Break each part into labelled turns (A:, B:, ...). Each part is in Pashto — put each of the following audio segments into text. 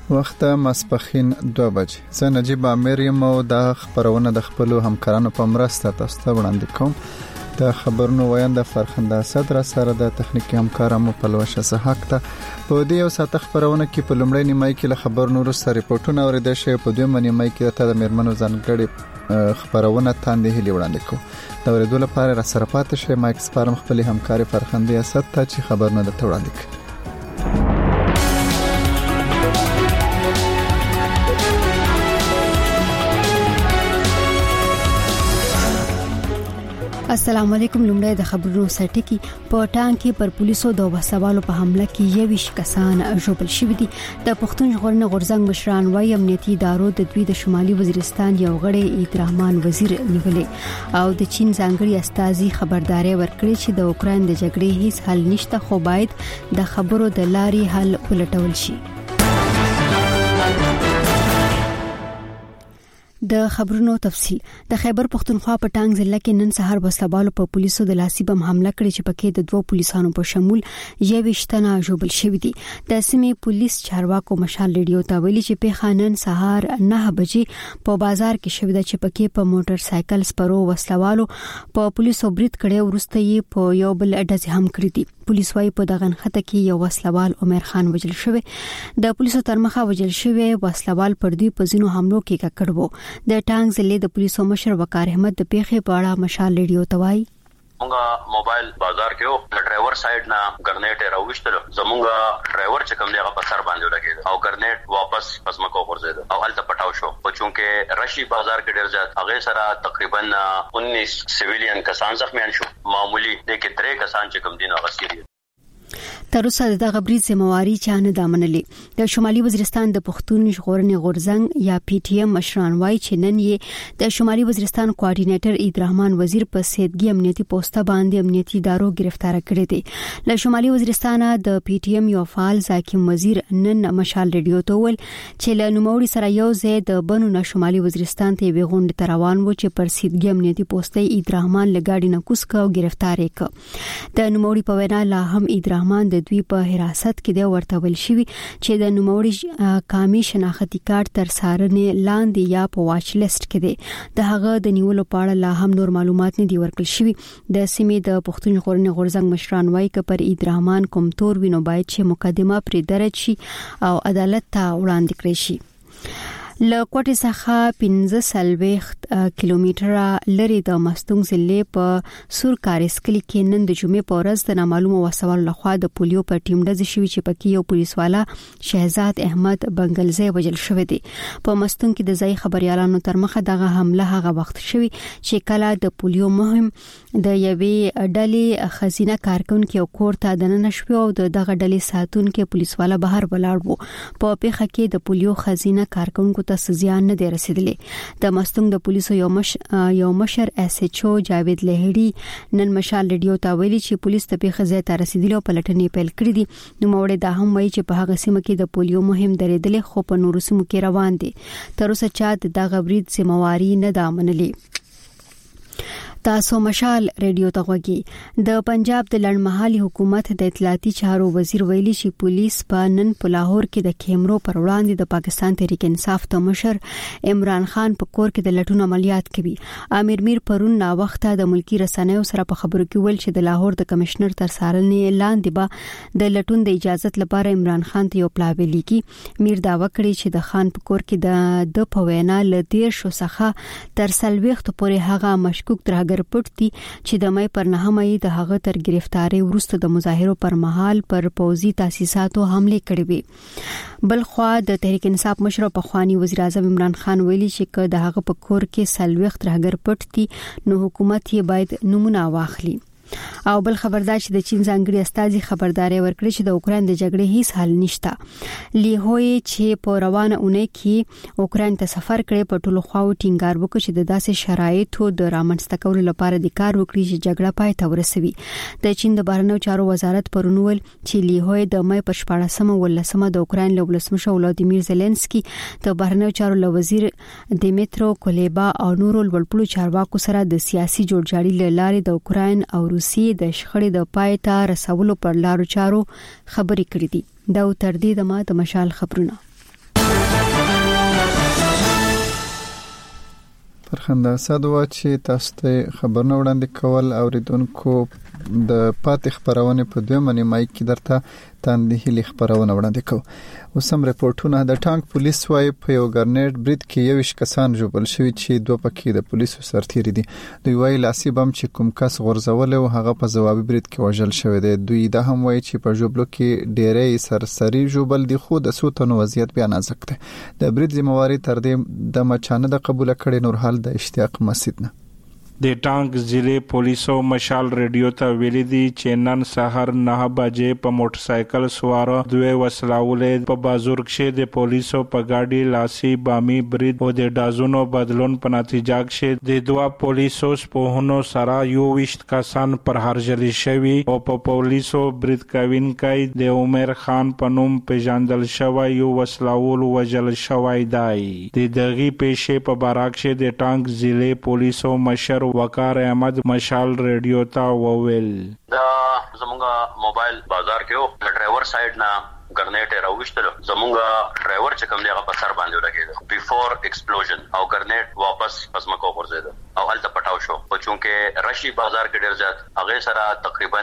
A: وخت ماسپخین 2 بجې. زه نجیب امیر یم او دا خبرونه د خپل همکارانو په مرسته تاسو ته وړاندې کوم. د خبرونو وینده فرخنده صدر سره د تخنیکی همکارانو په لوشه صحت ته په دې یو ساعت خبرونه کې په لومړی نیمه کې له خبرونو وروسته ریپورتونه اوریدل شي. په دویمه نیمه کې د میرمنو ځانګړي خبرونه تاندې هلي وړاندې کوم. دا ورېدو لپاره را سره پاتې شئ. مایک سپارم خپل همکاري فرخنده صدر ته چې خبرونه د وړاندې کوي.
B: السلام علیکم. لومړی د خبرونو سرټکی. په ټانک کې پر پولیسو د وسوالو په حمله کې 21 کسان ژوبل شوي دي. د پښتون ژغورنې غورځنګ مشران وايي امنیتي ادارو د دوی د شمالي وزیرستان یو غړی عبدالرحمن وزیر نیولې او د چین ځانګړي استازي خبرداري ورکړي چې د اوکران د جګړې هیڅ حل نشته، خو باید د خبرو د لارې حل ولټول شي. د خبرونو تفصيل. د خیبر پختونخوا په ټانګ ضلع کې نن سهار وسلوالو په پولیسو د لاسي بم حمله کړې چې پکې د 2 پولیسانو په شمول 21 تنه ژوبل شوي دي. د سیمې پولیس چارواکو مشال ریډیو ته ویلي چې په خانن سهار 9 بجې په بازار کې شوې ده چې پکې په موټر سایکل سپرو وسلوالو په پولیسو برید کړي ورسته یې په یو بل اډه هم کړی دي. پولیس وايي په دغه خطه کې یو وسلوال عمر خان وجل شوی. د پولیسو ترمخه وجل شوی وسلوال پر دوی په ځینو حملو کې ککړ وو. د ټانګ ضلع د پولیسو مشر وقار احمد د پیښې په اړه مشال ریډیو ته وایي
C: مونږه موبایل بازار کې او د ډرایور سایډ نه ګرنیټ راوښتل. زمونږه ډرایور چې کوم دی هغه په سر باندې ولګید او ګرنیټ واپس پسمکو ورزید او هلته پټاو شو. په چونکه رشي بازار کې ډیر زیات هغه سره تقریبا 19 سیویلین کسان زخمیان شو. معمولی د کې 3 کسان چې کوم دي نو غسیری.
B: تر اوسه دغه برید ذمہواری چا نه دا منلې. د شمالي وزیرستان د پښتون ژغورنې غورځنګ یا پی ټی ایم مشران وايي چې نن یې د شمالي وزیرستان کوارډینیټر عبدالرحمن وزیر په سیدګي امنیتي پوسټه باندې امنیتي ادارو گرفتار کړی دی. له شمالي وزیرستان د پی ټی ایم یو فعال زاکیم وزیر نن مشال ریډیو ته ول چې له نوموړي سره یو ځای د بنو نه شمالي وزیرستان ته ویغونډ تروان و چې پر سیدګي امنیتي پوسټه عبدالرحمن لګاډي نه کوس کا او گرفتار کړ. د نوموړي په وینا لا هم عبدالرحمن دوی په حراست کې دی ورته ویل شوی چې د نوموړي قامي شناختی کارت تر څارنې لاندې یا په واچ لیست کې دی. د هغه د نیولو په اړه لا هم نور معلومات نه دی ورکړل شوی. د سیمې د پښتون ژغورنې غورځنګ مشران وايي چې پر عبدالرحمن کوم تور وینو باید چې مقدمه پرې درج شي او عدالت ته وړاندې کړي شي. له کوټې څخه 15 کیلومتره لري د مستونګ ضلع په سور کارسکلي کې نن د جمعې په ورځ د نامعلومه وسوال لخوا د پولیو په ټیم ډز شوی چې پکې یو پولیسوالا شهزاد احمد بنگلزی وجل شوی دی. په مستونګ کې د ځای خبريالانو تر مخه دغه حمله هغه وخت شوی چې کله د پولیو مهم د یوې ډلې خزینه کارکونکو کور ته دننه شو او دغه ډلې ساتونکو پولیسوالا بهر ولاړ وو. په پیښه کې د پولیو خزینه کارکونکو ته زیان نه دی رسیدلی. د مستونګ د پولیسو یو مشر اس ایچ او جاوید لهړي نن مشال ریډیو ته ویلي چې پولیس ته پیښه ځای ته رسیدلی او پلټنې پیل کړې دي. نو موړې دا هم وایي چې په هغه سیمه کې د پولیو مهم درېدل خو په نورو سیمو کې روان دي. تر اوسه چا د برید ذمہواری نه دا منلې. تاسو مشال ریډیو ته غوږی. د پنجاب د لړمحالي حکومت د اطلاعاتي چارو وزیر ویلي چې پولیس په نن په لاهور کې د کیمرو پر وړاندې د پاکستان تحریک انصاف ته مشر عمران خان په کور کې د لټون عملیات کوي. امیر میر پرون نا وخته د ملکی رسنیو سره په خبرو کې ویل چې د لاهور د کمشنر تر څارنې لاندې به د لټون د اجازه لپاره عمران خان ته یو پلاوی لیکي. میر داوا کړی چې د خان په کور کې د پوینا ل 13 څخه تر 40 پورې هغه مشکوک تر پټ دي چې د مې پر 9 مې د هغه تر گرفتاری وروسته د مظاهرو پر مهال پر پوزي تاسیساتو حمله کړې وي. بل خو د تحریک انصاف مشر په خواني وزیر اعظم عمران خان ویلي چې د هغه په کور کې 40 ترهګر پټ دي نو حکومت یې باید نمونه واخلي. او بل خبردار چې د چین ځانګړي استازي خبرداري ورکړي چې د اوکران د جګړې هیڅ حل نشته. لیهوی چې په روانه اونۍ کې اوکران ته سفر کړي په ټولو خواو ټینګار وکړي چې د داسې شرایطو د رامنځته کولو لپاره د کار وکړي چې جګړه پای ته ورسوي. د چین د بهرنیو چارو وزارت پرونول چې لیهوی د مې پر 14 د اوکران له ولسمشر ولادیمیر زيلنسکي د بهرنیو چارو له وزیر دیمیترو کولیبا او نورو لوړپوړو چارواکو سره د سیاسي جوړجاړي لارې د اوکران او روسي د شخړې د پای ته رسولو پر لارو چارو خبرې کړې دي. دا تر دې د مشال خبرونه.
A: فرخنده صدوا چې تاسو ته خبرونه وړاندې کول اوریدونکو د پاتې خبرونه په دوه نیمه کې درته تاندې خبرونه وړاندې کوو. اوس هم رپورټونه د ټانک پولیس وايي په یو ګرنیټ برید کې 21 کسان ژوبل شوي چې دوه پکې د پولیسو سرتیري دي. دوی وايي لاسي بم چې کوم کس غورځول او هغه په ځوابي برید کې وژل شوی دی. دوی دا هم وايي چې په ژوبلو کې ډېرې سرسري ژوبل دي خو د سوتنو وضعیت بیا نازک دی. د برید ذمہواری تر دې د مچانه د قبول کړي. نور حال د اشتیاق مسجد نه
D: د ټانک ضلع پولیسو مشال ریډیو ته ویلي دي چې نن سحر 9 بجې په موټر سایکل سوار دوه وسلاولې په بازور کې د پولیسو په گاډي لاسي بامي برید او د دازونو بدلون په نتیجه کې د دوه پولیسو سپوهونو سره 21 کسان پر هرجلی شوی او په پولیسو برید کوونکی د عمر خان په نوم پیژندل شوی یو وسلاول وجل شوی دی. د دغه پیښې په باراک کې د ټانک ضلع پولیسو مشر وقار احمد مشال ریډیو ته وویل
C: دا زمونږه موبایل بازار کې او ډرایور سایډ نه ګرنیټ راوښتل. زمونږه ډرایور چې کوم دی هغه په سر باندې ولګید بیفور ایکسپلوژن او ګرنیټ واپس پسمکو ورزید او هلته پټاو شو. او چونکه رشي بازار کې ډیر زیات هغه سره تقریبا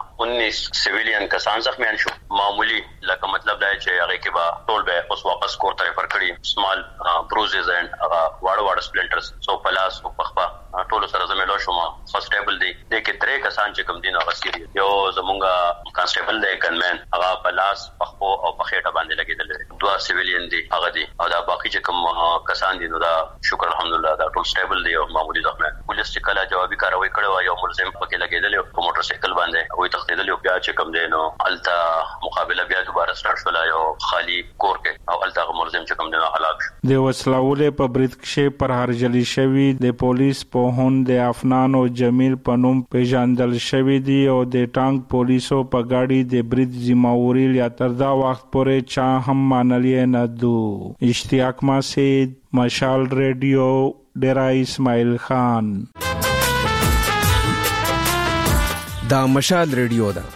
C: 19 سیویلین کسان زخمیان شو. معمولی لکه مطلب دا چې هغه کې با ټول به اوس واپس کور ته ریفر کړي. سمال بروزز اینڈ واړه سپلنټرز سو پلاس او پخپا ټول سره زميلو شوم. فرست ټیبل دی د کې درې کسان چې کوم دین هغه سیری یو زمونږه کانسټیبل دی ګنمن هغه پلاس پخپو او پخېټه باندې لګیدل. دوه سیویلین دی هغه دی او دا باقي چې کوم کسان دي نو دا شکر الحمدلله دا ټول سټیبل دی او معمولی زخمیان. پولیس چې کله جوابي کاروایی کړو یو ملزم پکې لګیدل په موټر سایکل باندې او تختیدل بیا چې کوم دی نو التا مقابله بیا دوباره سٹارټ شولا یو خالی کور کې او التا ملزم چې کوم دی هلاک شو.
D: د وسلاولې په برید کې پر هرجلی شوی د پولیس په هون د افنان او جمیل په نوم پیژندل شوی دی او د ټانک پولیسو په گاډي د برید ذمہواری یا تر دا وخت پورې چا هم مانلې نه دو. اشتیاق مسجد مشال ریډیو ډیرا اسماعیل خان.
E: دا مشال ریډیو ده.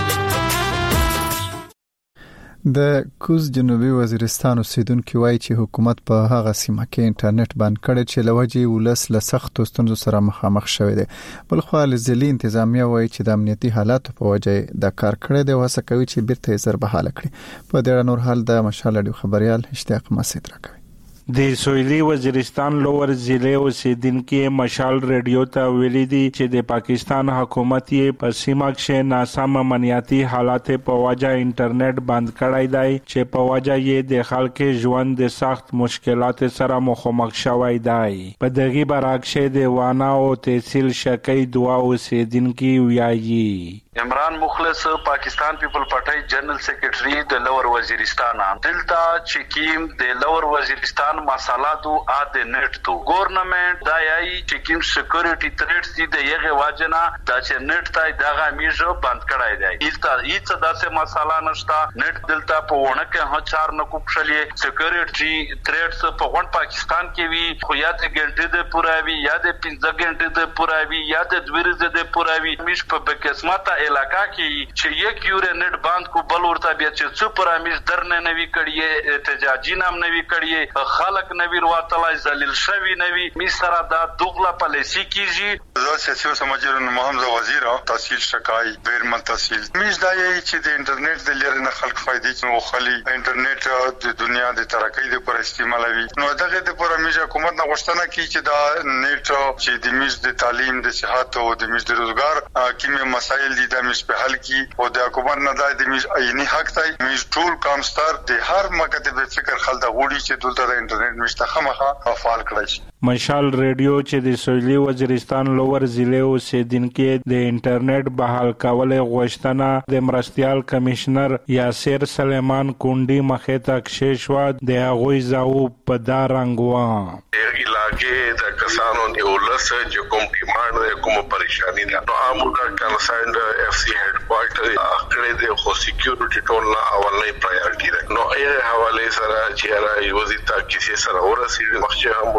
A: د کوز جنوبي وزیرستان اوسیدونکو وایي چې حکومت په هغه سیمه کې انټرنیټ بند کړی چې لوجې ولس له سخت ستونزو سره مخامخ شوی دی. بل خو ځلې انتظامیه وایي چې د امنیتي حالاتو په وجه د کار کړی دی او هڅه کوي چې بیرته یې زر بحاله کړي. په دې نور حال د مشال ډیو خبريال اشتیاق مسجد راکوي.
D: د سویلي وزیرستان لوور ضلع اوسیدونکو مشال ریډیو ته ویلي دي چې د پاکستان حکومت یې په سیمه کې ناسم امنیتي حالات په وجه انټرنیټ بند کړی دی چې په وجه یې د خلکو ژوند د سخت مشکلات سره مخامخ شوی دی. په دغه برعکس د وانا او تحصیل شکی دوا اوسیدونکو ویایي
F: عمران مخلص پاکستان پیپل پارټي جنرال سیکریټري د لوور وزیرستان دلتا چکیم د لوور وزیرستان مساله دو ا د نت تو گورنمنت دا یای چکیم سکیورټي تھریټس دي د یغه واجنا دا چې نت تای دغه میژه بند کړای دی. هیڅ داسې مساله نشتا. نت دلتا په ونه کې ه چار نه کوپشلې سکیورټي تھریټس په غون پاکستان کې وی خو یا د ګنټې د پوراوي یا د 15 ګنټې د پوراوي یا د دویرزه د پوراوي مش په قسمت علاقہ کې چې یک یور نت بند کو بل ورته بیا چې څو پرامیز درنه نوي کړي احتجاجي نام نوي کړي خلک نوي ورتلای ذلیل شوی نوي میسره دا دغله پالیسی کیږي.
G: زه سیاسي سماجر محمد وزیر تحصیل شکای بیرمن تحصیل میز دا یی چې د انټرنیټ د لری نه خلک فائدې نو خلی انټرنیټ د دنیا د ترقۍ لپاره استعمالوي. نو دغه د پرامیز حکومت نه غوښتنه کوي چې دا نیټ چې د میز د تعلیم د صحت او د میز د روزګار کومه مسایل دي د میز په حل کې او د حکومت نه د میز عیني حق دی. میز ټول کامستر د هر مکتب فکر خل د غوړي چې دلته د انټرنیټ مشتخمه فعال کړی شي.
D: مشال ریډیو چې د سویلي وزیرستان لوور ضلع اوسیدونکو د انټرنیټ بحال کول غوښتنه د مرستيال کمشنر یاسر سلیمان کونډي مخې ته کښېښوه. د هغوی ځاو په دا رنګ و
H: علاقې د کسانو د ولس چې کوم ډیماند کوم پریشانی ده نو اموږه کنسرند اف سی هډ کوارټر کړه د خو سکیورټي ټول نه اولنې پرایورټي ده. نو یې حواله سره چې را یوزي تا کیسه سره ورسېږي مخکې هم ډېر ټایم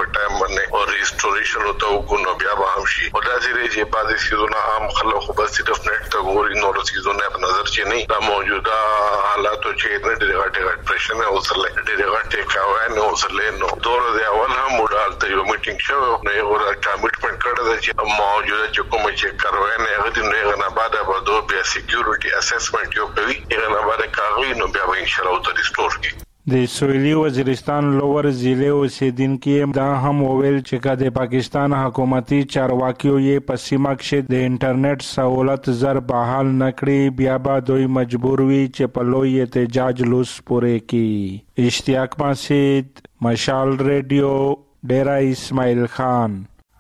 H: په ټایم باندې او ریسټوریشن او ته وګونو بیا به هم شي او دا چې بعضی سيزونه عام خلک خو بس صرف نت ته ګوري نو سيزونه په نظر چې نه دا موجوده حالاتو چې نه ډېر غټ پرېشن او سره ډېر غټ کاوان او سره نو دور دی اول هم موډل ته یو میټینګ شو نو یو کمیټمنټ کړی چې موجوده چې کوم چې کاروان هغه دې نه غنا بعد به دوه بیا سکیورټي اسسمنټ یو کوي هغه نه باندې کاوي نو بیا به ان شاء الله ته ریسټور کی
D: د سویلي وزیرستان لوور ضلع اوسیدونکو دا هم وویل چې د پاکستان حکومتي چارواکیو یې په سیمه کې د انټرنیټ سہولت زر بحال نکړي بیا به دوی مجبور وي چې په لوی احتجاج لوس پورې کی اشتیاق مسجد مشال ریډیو ډیرا اسماعیل خان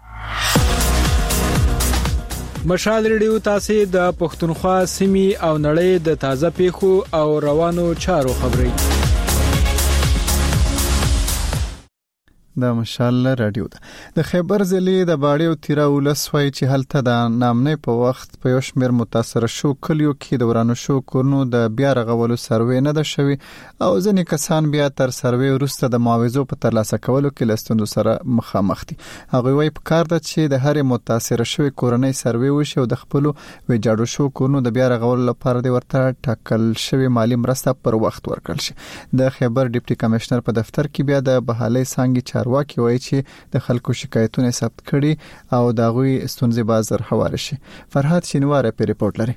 I: مشال ریډیو تاسو د پښتونخوا سیمې او نړۍ د تازه پیښو او روانو چارو خبري
A: د مشال رادیو د خیبر ضلع د باړی او تیرا ولسوای چې هلته د نامنې په وخت په یو شمېر متاثر شو کلیو کې د ورانو شو کورنو د بیا رغولو سروې نه ده شوی او ځینې کسان بیا تر سروې وروسته د معاوضو په ترلاسه کولو کې لستوندو سره مخامخ دي هغه وايي په کار ده چې د هر متاثر شوی کورنۍ سروې وشي او د خپل ویجاړو شو کورنو د بیا رغولو لپاره د ورته ټاکل شوی مالی مرسته پر وخت ورکړل شي د خیبر ډیپټي کمشنر په دفتر کې بیا د بحالي څنګه چارواکي وایي چې د خلکو شکایتونه ثبت کړي او د غوي ستونزې بازار حواله شي فرحات شینواره په ریپورت لري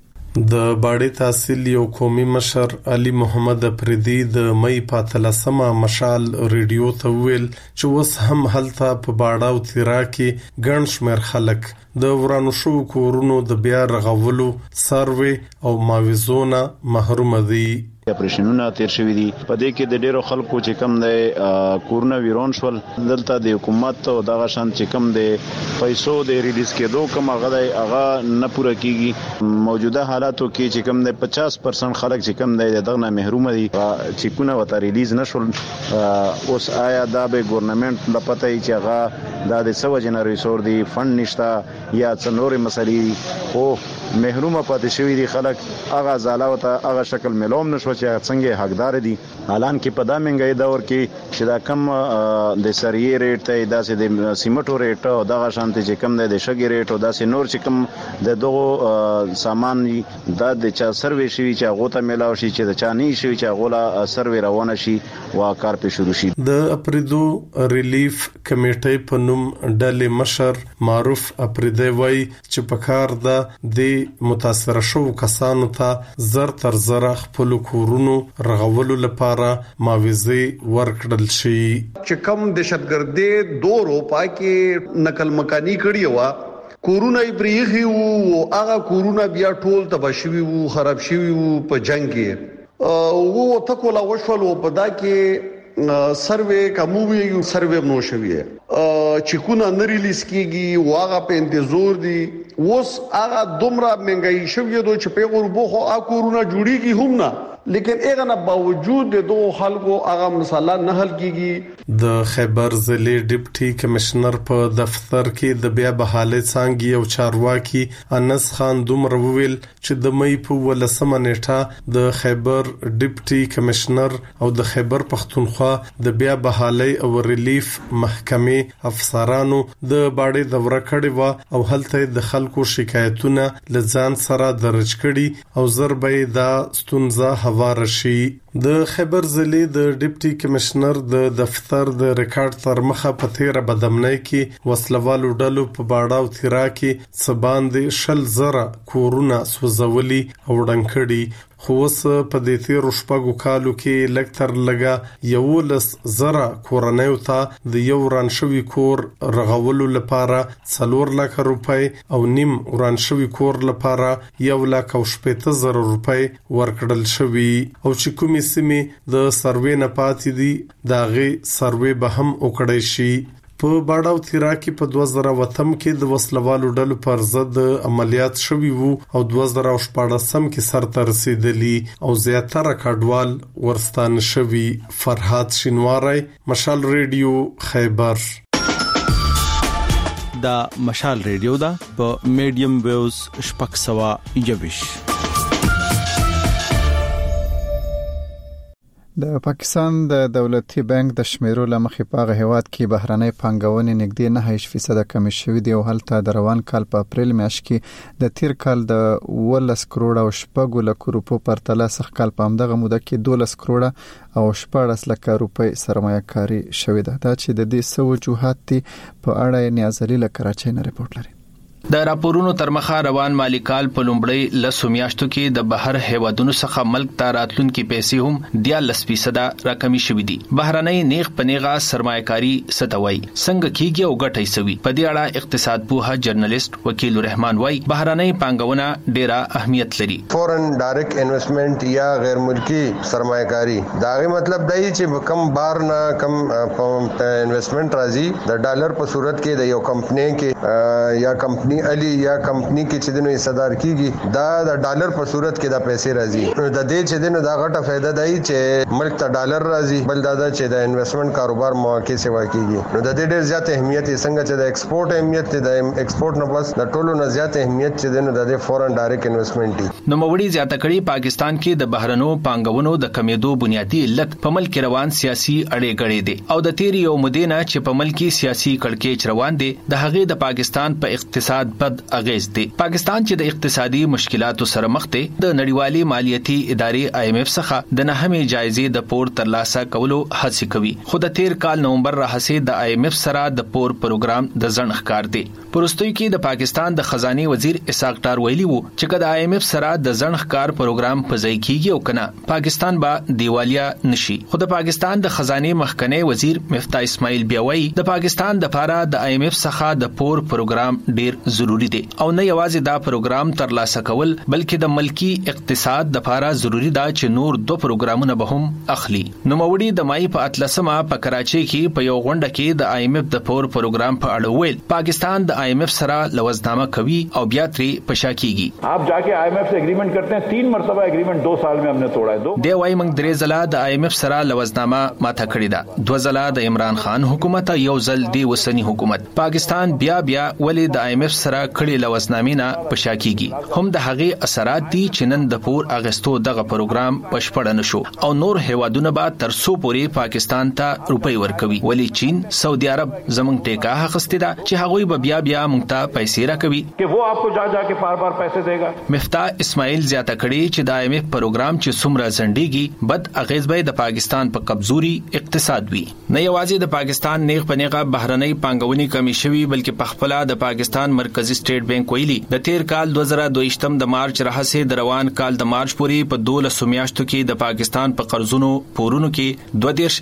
J: د باړی تحصیل یو قومي مشر علي محمد افریدي د مې په 13مه مشال ریډیو ته ویل چې وس هم هلته په باړه او تیرا کې ګڼ شمېر خلک د ورانو شو کورونو د بیا رغولو سروې او معاوضونه محروم دي
K: اپریشنونه تیر شوی دي په دې کې د ډیرو خلکو چې کم د کورونا ویرون شول دلته د حکومت او دغه شان چې کم د پیسو د ریلیز کېدو کوم هغه نه پوره کیږي موجوده حالاتو کې چې کم د 50% خلک چې کم د دغه نه محروم دي چې کونه وته ریلیز نشول اوس آیا دا به ګورنمنت لپاره چې هغه د سوه جنریسور دی فند نشتا یا څنوري مسلې او محروم پاتې شوی دي خلک هغه زالاوته هغه شکل ملوم نشو چې څنګه حقدار دي اعلان کې په دا منګي دور کې چې دا کم د سریې ریټ ته داسې د سیمټو ریټ او دغه شانتي چې کم د شګي ریټ او داسې نور چې کم د دغه سامان د چا سروي شي چې هغه ته ملاوي شي چې د چا نه شي چې هغه لا سروي روانه شي وا کار په شروع شي
J: د اپریدو ریلیف کمیټې په نوم ډلې مشر معروف اپریدي وای چې په کار د متاثر شو کسانو ته زر تر زر خپل کورونو رغولو لپاره معاوضه ورکړل شي
L: چې کم دهشتګردي دورو پاکي نقل مکانی کړی و کورونا بریغي او هغه کورونا بیا ټول تبشوي او خراب شوی په جنگ کې او تکولا وشول په دا کې سروې کوموي سروې نو شوی چې کو نه ریلیز کیږي واغه په انتظار دي اوس هغه دومره منګي شوی دوی چې په غربو خو کورونا جوړیږي هم نه لیکن اغه نه باوجود د دوه خلکو هغه مسله نه حل کیږي
J: د خیبر ضلع ډیپټي کمشنر په دفتر کې د بیا بحاله څنګه او چارواکي انس خان دومره ویل چې د مې په 18 نیټه د خیبر ډیپټي کمشنر او د خیبر پختونخوا د بیا بحاله او ریلیف محکمې افسرانو د باړې دوره کړې و او هلته د خلکو شکایتونه لزان سره درج کړي او ضربې دا ستونزه وارشي د خیبر ضلع د ډیپټي کمشنر د دفتر د ریکارډ تر مخه په 13 بدمنۍ کې وسلوالو ډلو په باړه او تیرا کې سباندې شل زره کورونه سوځولي او ډنکړي خو اوس په دې تیر شپږو کالو کې لکتر لګا یو لس زره کورنۍ ته د یو وران شوی کور رغولو لپاره 4 لک روپۍ او نیم وران شوی کور لپاره 1,50,000 روپۍ ورکړل شوی او چې کومې سیمې د سروې نه پاتې دي داغه سروې به هم وکړی شي په باډاو تیرا کې په 2008 کې د وسلوالو ډلو پر ضد عملیات شوي وو او 2014 کې سرته رسیدلی او زیاتره کډوال ورستان شوي. فرحات شینواری، مشال ریډیو، خیبر.
M: دا مشال ریډیو دا په میډیم ویوز شپږ سوا یوش.
A: د پاکستان د دولتي بانک د شمیرو لمخې په هغه هیواد کې بهرنۍ پانګونې نږدې 9% کمې شوې دي او هلته د روان کال په اپریل میاشت کې د تیر کال د 10 کروڑ او 8 لک روپو پرتله سخ کال په همدغه موده کې 12 کروڑ او 14 لک روپۍ سرمایه کاری شوې ده. دا چې د دې سو وجوهات دي په اړه نیازلی له کراچۍ نه ریپورت لري.
N: د راپورونو تر مخه روان مالی کال په لومړی 10 میاشتو کې د بهر هیوادونو څخه ملک ته راتلونکي پیسې هم 10% راکمې شوې دي. بهرنۍ نیغ پنیغه سرمایه‌کاري ستوي څنګه کیږي او ګټي سوي. په دې اړه اقتصاد پوها جرنالست وکیل الرحمن وای بهرنۍ پانګونه ډیره اهمیت لري.
O: فورن ډایرکټ انویسټمنٹ یا غیر ملکی سرمایه‌کاري داغه مطلب دی چې کم بار نه کم انویسټمنٹ راځي د ډالر په صورت کې د یو کمپنی کې یا کمپنی علی یا کمپنی کې چې دنو حصدار کیږي دا د ډالر په صورت کې دا پیسې راځي. د دې چې دنو دا غټه فائدہ دی چې ملک ته ډالر راځي بل دا چې د انویسټمنٹ کاروبار مواقع سیوا کیږي. نو د دې ډېر زیات اهمیت څنګه چې د ایکسپورټ اهمیت د ایکسپورټ نه بس د ټولو نه زیات اهمیت چې دنو د فورن ډایرکټ انویسټمنٹ دی.
N: نو موړي زیاته کړي پاکستان کې د بهرنو پانګونو د کمیدو بنیادی علت په ملک روان سیاسي اړې غړې دي او د تیری یو مدینه چې په ملکی سیاسي کړکېچ روان دي د هغې د پاکستان په اقتصاد بد اغیز دي. پاکستان چې د اقتصادي مشکلاتو سره مخ دی د نړیوالي مالیاتي ادارې IMF څخه د نهمې جایزې د پور ترلاسه کولو هڅه کوي. خو د تیر کال نومبر راهسې د IMF سره د پور پروګرام د ځنډ ښکار دی. پرستوي کې د پاکستان د خزانه وزیر اسحاق ډار ویلي وو چې کله IMF سره د ځنډ ښکار پروګرام په ځای کېږي او کنه پاکستان به دیوالیا نشي. خو د پاکستان د خزانه مخکنی وزیر مفتاح اسماعیل بیاوي د پاکستان د لپاره د IMF څخه د پور پروګرام ډیر ضروری دی او نه یوازې دا پروګرام ترلاسه کول بلکې د ملکی اقتصاد د لپاره ضروری دا چې نور 2 پروګرامونه به هم اخلي. نو موړي د مای په 13مه په کراچۍ کې په یو غونډه کې د IMF د پور پروګرام په اړه ویل پاکستان د IMF سره لوزنامه کوي او بیا ترې پشا کیږي.
P: आप जाके IMF से एग्रीमेंट करते हैं 3 मरतबा एग्रीमेंट 2 साल में हमने तोड़ा है.
N: دی وای موږ درې ځله د IMF سره لوزنامه ماته کړې ده. 2 ځله د عمران خان حکومت یو ځل دی وسنی حکومت. پاکستان بیا ولې د IMF سره کړي لوزنامې نه پشا کیږي. هم د هغې اثرات دي چې نن د پور اغستو دغه پروګرام بشپړ نشو او نور هیوادونه به تر څو پورې پاکستان ته روپۍ ورکوي. ولی چین سعودي عرب زمونږ ټیکا اخیستې ده چې هغوی به بیا موږ ته پیسې راکوي
P: कि वो आपको जा के बार पैसे देगा.
N: مفتاح اسماعیل زیاته کړي چې د IMF پروګرام چې څومره ځنډيږي بد اغیز به د پاکستان په کمزوري اقتصاد وي. نه یوازې د پاکستان نیغ پنیغه بهرنۍ پانګونې کمی شوي بلکې په خپل د پاکستان مرکزی سټیټ بانک ویلي د تیر کال 2022 د مارچ راهسې د روان کال د مارچ پورې په 12 میاشتو کې د پاکستان په قرضونو پورونو کې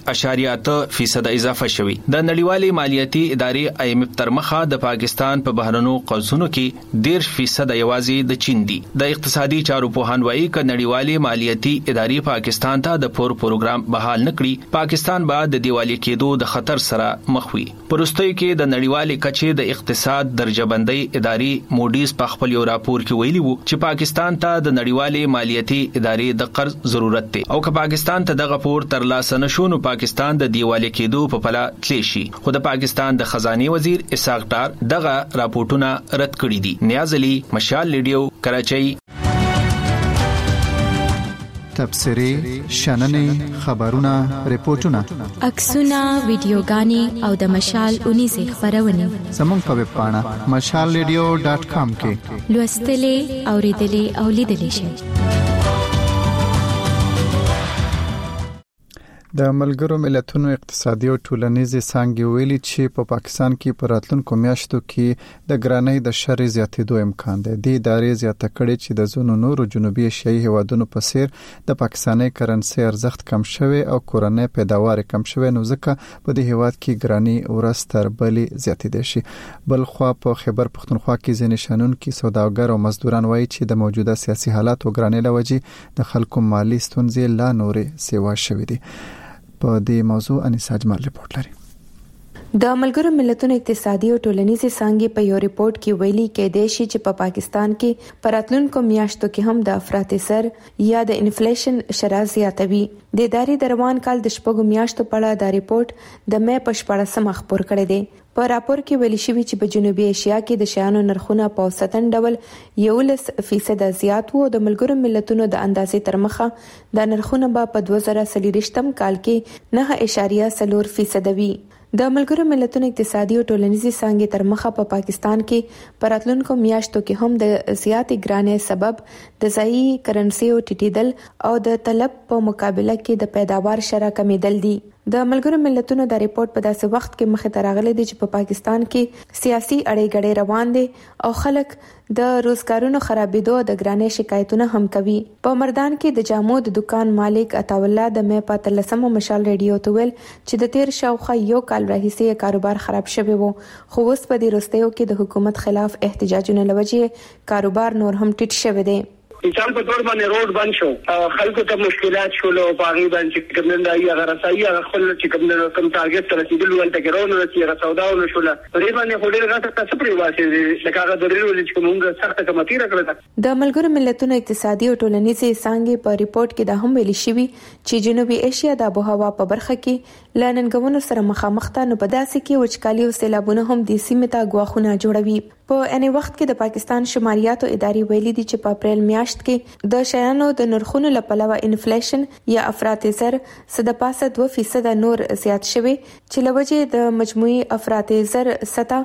N: 2.8% اضافه شوی. د نړیوالې مالیاتي ادارې IMF تر مخه د پاکستان په بهرنو قرضونو کې 10% یوازې د چین دي. د اقتصادي چارو پوهان وایي ک نړیوالې مالیاتي ادارې پاکستان ته د پور پروګرام بحال نکړي پاکستان به د دیوالي کېدو د خطر سره مخ وي. پرستوي کې د نړیوالې کچې د اقتصاد درجه‌بندۍ ادارې موډیز په خپل یو راپور کې ویلي وو چې پاکستان ته د نړیوالې مالیاتي ادارې د قرض ضرورت دی او که پاکستان ته دغه پور ترلاسه نشو نو پاکستان د دیوالي کېدو په پله تلی شي. خو د پاکستان د خزانه وزیر اسحاق ډار دغه راپورټونه رد کړي دي. نیاز علي مشال ریډیو کراچۍ.
A: تبصری شننې خبرونه ریپورتونه
Q: عکسونه ویډیوګانې او د مشال 19 خبرونه
A: زموږ په ویب پاڼه mashalradio.com کې
Q: لوستلې اوریدلې او لیدلې شئ.
A: د ملګرو ملتونو اقتصادي او ټولنیزې څانګې ویلي چې په پاکستان کې په راتلونکو میاشتو کې د ګرانۍ د شر زیاتېدو امکان دی. د ادارې زیاته کړي چې د ځینو نورو جنوبي ایشیایي هیوادونو په څیر د پاکستاني کرنسي ارزښت کم شوی او کورنۍ پیداوار کم شوی نو ځکه په دې هیواد کې ګرانۍ ورځ تر بلې زیاتېدای شي. بل خو په خیبر پښتونخوا کې ځینې شنونکي سوداګر او مزدوران وایي چې د موجوده سیاسي حالات او ګرانۍ لوجې د خلکو مالی ستونزې لا نورې سیوا شوې دي. په دې موضوع انیسا اجمل ریپورت لري.
R: د ملګرو ملتونو اقتصادي او ټولنیزې څانګې په یو ریپورت کې ویلي کېدای شي چې په پاکستان کې په راتلونکو میاشتو کې هم د افراط زر یا د انفلیشن شرح زیاتوي. د ادارې د روان کال د شپږو میاشتو په اړه دا ریپورت د مې په 14 خپور کړی دی. په راپور کې ویل شوی چې په جنوبي ایشیا کې د شیانو نرخونه په اوسطن ډول 11% زیات وو. د ملګرو ملتونو د اندازې تر مخه د نرخونه په 2023 کال کې 9.4% وي. د ملګرو ملتونو اقتصادي او ټولنیزې څانګې تر مخه په پاکستان کې په راتلونکو میاشتو کې هم د زیاتې ګرانۍ سبب د ځایي کرنسي او ټیټېدل او د طلب په مقابله کې د پیداوار شرح کمیدل دي. د ملګرو ملتونو د ریپورت په داسې وخت کې مخې ته راغلي دي چې په پاکستان کې سیاسي اړې غړې روان دي او خلک د روزګارونو خرابېدو د ګرانۍ شکایتونه هم کوي. په مردان کې د جامو د دکان مالک عطاالله د مې په 13 مشال ریډیو ته ویل چې د تیر شاوخوا یو کال راهیسې کاروبار خراب شوی وو، خو اوس په دې وروستیو کې د حکومت خلاف احتجاجونه لوجې کاروبار نور هم ټیټ شوی دی.
S: مثال په تور باندې روډ بند شو، خلکو ته مشکلات شول او باغی باندې کومند هغه رسایي هغه خپل چې کوم ټارګټ ته رسیدل ولته ګرونه چې هغه سوداونه شول پرې باندې خوري راته تاسو پرې واسي لکه هغه درې ولې چې موږ سخت کمتی راکړه.
R: د ملګرو ملتونو اقتصادي او ټولنیزې څانګې په ریپورت کې دا هم ویل شوی چې جنوبي ایشیا د آبهوا په برخه کې لننګونو سره مخامخ ده، نو په داسې کې وچکالي او سیلابونه هم د سیمې ته ګواښونه جوړوي. په اني وخت کې د پاکستان شماریاتو ادارې ویلي دي چې په اپریل میاشت کې د شیانو د نرخونو لپاره انفلیشن یا افراط زر 2% نور زیات شوی چې لوجه د مجموعي افراط زر سطح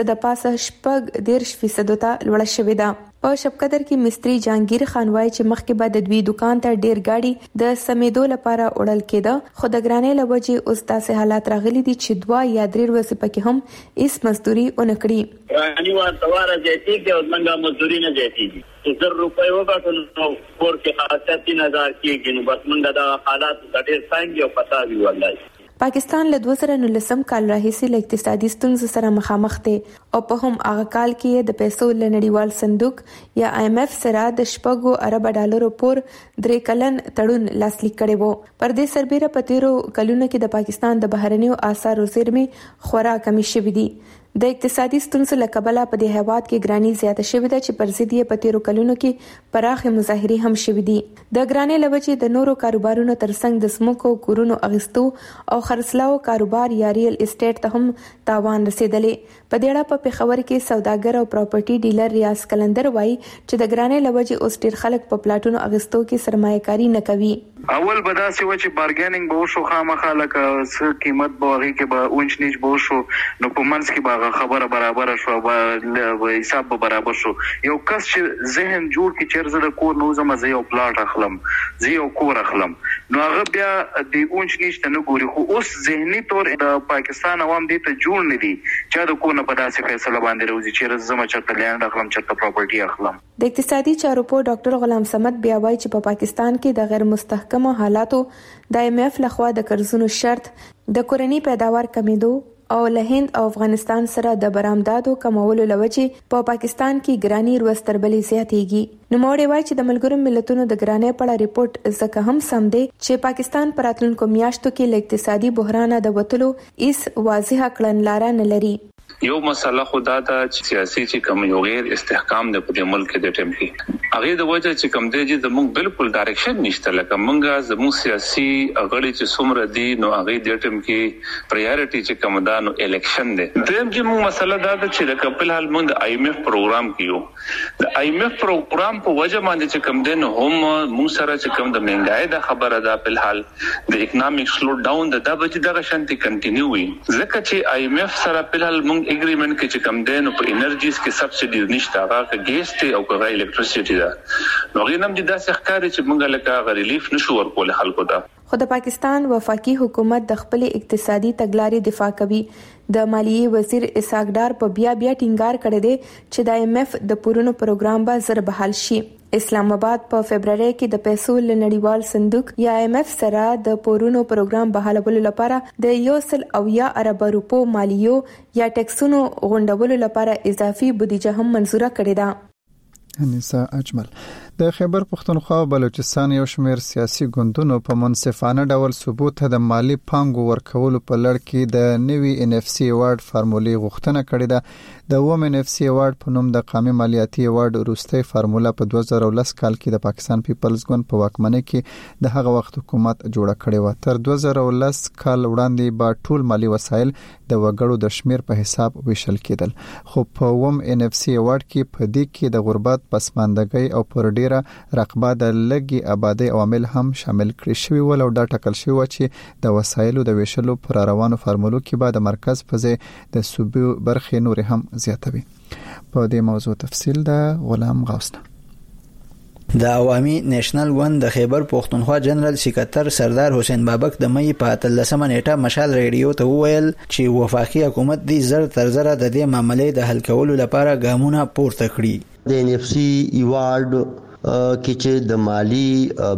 R: 10.8% ته لوړ شوی ده. په شپقدر کې مستری جهانگیر خان وایي چې مخکې بعد د دوی دکان ته ډیر گاډي د سمیدو لپاره وړل کېده، خو د ګرانۍ لوجه اوس داسې حالات راغلي دي چې 2 یا 3 ورځې پکې هم هیڅ مزدوري ونکړي.
T: رانی وا سواره جیتی کې او منګه مزدوري نه جیتی دي 1000 روپے وګټو نو پور کې خاصه 3000 کېږي، نو بس منګه دا حالات د ډیر څنګه او پتا وی ولای.
R: پاکستان له 2019 کال راهیسې له اقتصادي ستونزو سره مخامخ دی او په هم هغه کال کې د پیسو لنړیوال صندوق یا IMF سره د 10 ارب ډالرو پور 3 کلن تړون لاسلیک کړی وو. پر دې سربېره په تیرو کلونو کې د پاکستان د بهرنیو آثارو زیرمې خورا کمی شوې دي. د اقتصادي ستونزو له کبله په دې هیواد کې ګراني زیاته شوې ده چې پر ضد یې په تیرو کلونو کې پراخه مظاهرې هم شوې دي. د ګرانۍ لوجې د نورو کاروبارونو ترڅنګ د سمکو کورونو اغستو او خرڅلاو کاروبار یا ریل اسټیټ ته هم تاوان رسیدلې. په دې اړه په پېښور کې سوداګر او پراپرټي ډیلر ریاض کلندر وایي چې د ګرانۍ لوجې اوس ډیر خلک په پلاټونو اغستو کې سرمایه‌کاري نه کوي.
U: اول به دا سی و چې بارګیننګ به وشو، خامخا لکه څه قیمت به هغې کې به اونچ نیچ به وشو، نو په منځ کې به هغه خبره برابر شو، به حساب به برابر شو. یو کس چې ذهن جوړ کړي چې زه د کور نو زما زه یو پلاټ اخلم، زه یو کور اخلم، نو هغه بیا د اونچ نیچ ته نه ګوري. خو اوس ذهني طور د پاکستان عوام دې ته جوړ نه دي چې د کور نه په داسې فیصله باندې راوځي چې زما چرته لینډ اخلم، چرته پراپرټي اخلم.
R: د اقتصادي چارو په ډاکټر غلام صمد بیا وایي چې په پاکستان کې د غیر مستحکم حالاتو د IMF لخوا د قرضونو شرط د کورنۍ پیداوار کمیدو او له هند او افغانستان سره د برآمداتو کمولو لوجې په پاکستان کې ګراني ورځ تر بلې زیاتېږي. نو موږ وایي چې د ملګرو ملتونو د ګرانۍ په اړه ریپورت ځکه هم سم دی چې پاکستان په راتلونکو میاشتو کې له اقتصادي بحران د وتلو هیڅ واضحه کړنلاره نه لري.
V: یو مسله خدا دا چې سیاسي چې کوم یو غیر استحکام د په ملک د ټیم کې هغه د وجه چې کوم دی چې زموږ بالکل ډایرکشن نشته، لکه موږ زموږ سیاسي غړي چې څومره دي نو هغه د ټیم کې پرایورټي چې کوم دا نو الیکشن دی. دیم چې موږ مسله دا ده چې د خپل حال موږ د IMF پروګرام کیو، د IMF پروګرام په وجه باندې چې کوم دی نو هم موږ سره چې کوم د مهنګای د خبره ده په حال د اکونومیک سلو ډاون د بچ دغه شانتي کنټینیو وي، ځکه چې IMF سره په حال موږ اګریمنت کې چې کوم دی نو په انرژیز کې سبسډي نشته، هغه ګیس ته او هغه الکتریسيټي ده، نو غوښنم دي داسې ښکاري چې موږ لکه ریلیف نشو ورکول خلکو ته.
R: خو د پاکستان وفاقي حکومت د خپل اقتصادي تګلارې دفاع کوي. د مالیې وزیر اسحاق ډار په بیا ټینګار کړی دی چې د IMF د پورونو پروګرام به زر بحال شي. اسلام آباد په فبرवरी کې د پیسو لنړیوال صندوق یا IMF سره د پورونو پروګرام بحالولو لپاره د 100 ارب روپو مالیو یا ټیکسونو غونډولو لپاره اضافي بودیجه هم منزوره کړې ده.
A: انیسا اجمل د خیبر پښتونخوا او بلوچستان یو شمېر سیاسي ګوندونو په منصفانه ډول ثبوت د مالی پانګو ورکولو په لړ کې د نوي NFC ایوارډ فارمولې غوښتنه کړې ده. د وومن NFC ایوارډ په نوم د قومي مالیاتي ایوارډ وروستۍ فارموله په 2010 کال کې د پاکستان پیپلز ګوند په واکمنۍ کې د هغه وخت حکومت جوړه کړې و. تر 2010 کال وړاندې با ټول مالی وسایل د وګړو د شمیر په حساب ویشل کېدل، خو په ووم NFC ایوارډ کې په دې کې د غربت، پسماندګۍ او پر ډیره رقبه د لږی آبادی عوامل هم شامل کړي شوی ول او دا ټاکل شوی و چې د وسایلو د ویشلو پر روانو فارمولو کې بعد مرکز په ځای د صوبې برخې نور هم زیاتوي. په دې موضوع تفصیل د غلام غوث.
B: د عوامي نېشنل ګوند د خیبر پښتونخوا جنرال سکرټر سردار حسین بابک د مې په 13 نیټه مشال ریډیو ته وویل چې وفاقي حکومت دې زر تر زره د دې معاملې د حل کولو لپاره ګامونه پورته کړي.
C: د NFC ایوارډ کې چې د مالی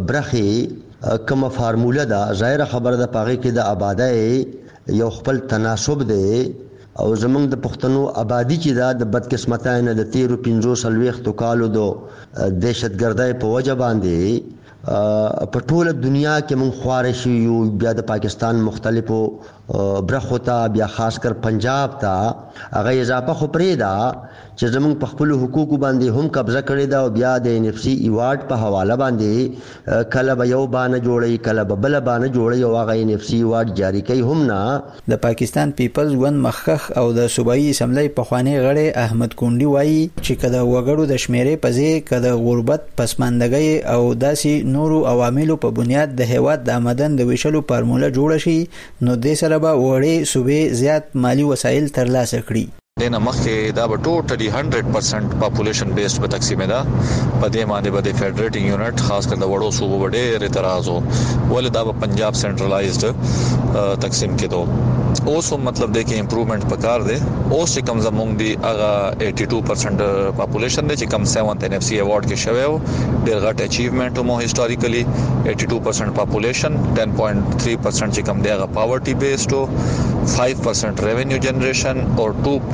C: برخه کومه فارموله ده، ظاهر خبره ده پاغه کې د آبادی یو خپل تناسب دی او زمونږ د پښتنو آبادی چې دا د بدقسمتۍ نه د 13-15 کالو د دهشتګردۍ په وجه باندې په ټوله دنیا کې مونږ خواره شو یو. بیا د پاکستان مختلفو برخو ته، بیا خاص کر پنجاب ته هغه اضافه خو پرې ده چې زمونږ په خپل حقوقو باندې هم قبضه کړې ده او بیا د NFC ایوارډ په حواله باندې کله به یو باندې جوړي، کله به بل باندې جوړي او هغه NFC ایوارډ جاری کوي هم نه.
B: د پاکستان پیپلز ګوند مخخ او د صوبایي اسمبلی په خوانی غړي احمد کونډي وایي چې کله وګړو د شمیرې په ځای کله غربت، پسماندګۍ او داسې نورو عواملو په بنیاد د هیواد د آمدن د ویشلو فارموله جوړ شي، نو د سره به وړې صوبې زیات مالی وسایل ترلاسه کړي.
W: دنه مخکې دا به ټوټلی 100% پاپولیشن بیسډ په تقسیم ده. په دې باندې به د فیډریټینګ یونټ خاص کر د وړو صوبو ډېر اعتراض وو، ولې دا به پنجاب سنټرلایزډ تقسیم کېدو. اوس هم مطلب دی کې امپروومنٹ پکار دی. اوس چې کم زمونږ دی هغه 82% پاپولیشن دی چې کم 7th NFC ایوارډ کې شوی و، ډېر غټ اچیومنٹ مو هیستوریکلی. 82% پاپولیشن، 10.3% چې کم دی هغه پاورټي بیسډ او 5% ریونیو جنریشن او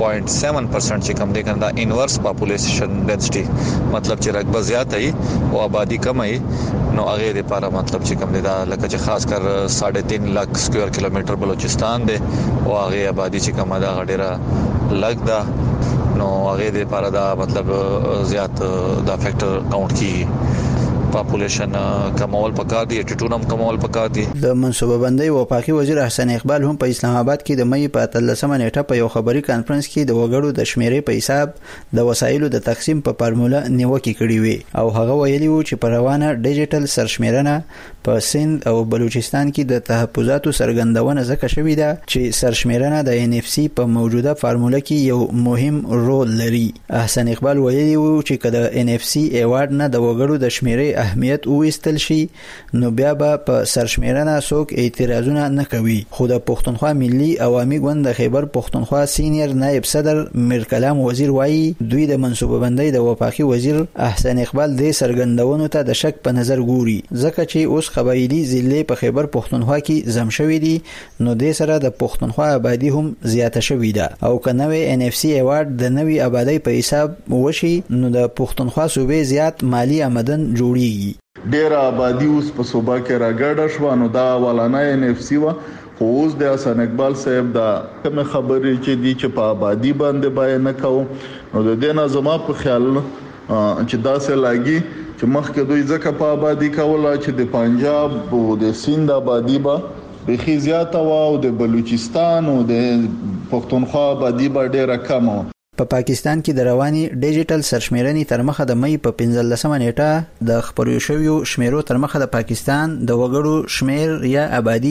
W: 2.7% چې کم دی کنده انورس پاپولیشن ډنسټي، مطلب چې رقبه زیات ای او آبادی کم ای. نو هغه لپاره مطلب چې کم دی دا لکه چې خاص کر 3.5 لک سکوير کیلومتر بلوچستان دی او هغه آبادی چې کم ده غډیره لګ ده، نو هغه لپاره دا مطلب زیات دا فیکٹر کاونټ کی. پاپولیشن کمول پکار دی، 82 نم کمول پکار دی.
B: د منصوبه بندۍ وفاقي وزیر احسان اقبال هم په اسلام آباد کې د مې په 13 نیټه په یو خبري کانفرنس کې د وګړو د شمیرې په حساب د وسایلو د تقسیم په فارموله نیوکه کړې وي او هغه ویلي وو چې په روانه ډیجیټل سرشمیرنه په سند او بلوچستان کې د تحفظاتو سرګندونه ځکه شوې ده چې سرشمیرنه د NFC په موجوده فارموله کې یو مهم رول لري. احسان اقبال ویلي وو چې کله NFC ایوارډ نه د وګړو د شمیرې اهمیت او استل شي نو بیا به په سرشمیرنه څوک اعتراضونه نه کوي. خو د پښتونخوا ملي عوامي ګوند د خیبر پښتونخوا سینیئر نائب صدر میر کلام وزیر وایي دوی د منصوبه بندۍ د وفاقي وزیر احسان اقبال د سرګندونو ته د شک په نظر ګوري، ځکه چې اوس قبایلی ضلع په خیبر پښتونخوا کې زم شوې دي نو د سره د پښتونخوا آبادی هم زیاته شوې ده او کنه NFC ایوارډ د نوي آبادی په حساب وشي نو د پښتونخوا صوبې زیات مالی آمدن جوړي.
X: ډیر آبادی اوس په صوبه کې راګړډ شو، نو دا ولانه NFC و. خو اوس د حسن اقبال صاحب دا کوم خبرې چې دي چې په آبادی باندې باندې نه کوم، نو د دې نه زما په خیال چې دا څه لاګي چې مخکې دوی ځکه په آبادی کوله چې د پنجاب او د سند آبادی به بخي زیاته و او د بلوچستان او د پښتونخوا آبادی به ډیره کم و.
B: په پاکستان کې د رواني ډیجیټل سرشمیرنې تر مخه د مې په 15 نیټه د خبرو شویو شمیرو تر مخه د پاکستان د وګړو شمیر یا آبادی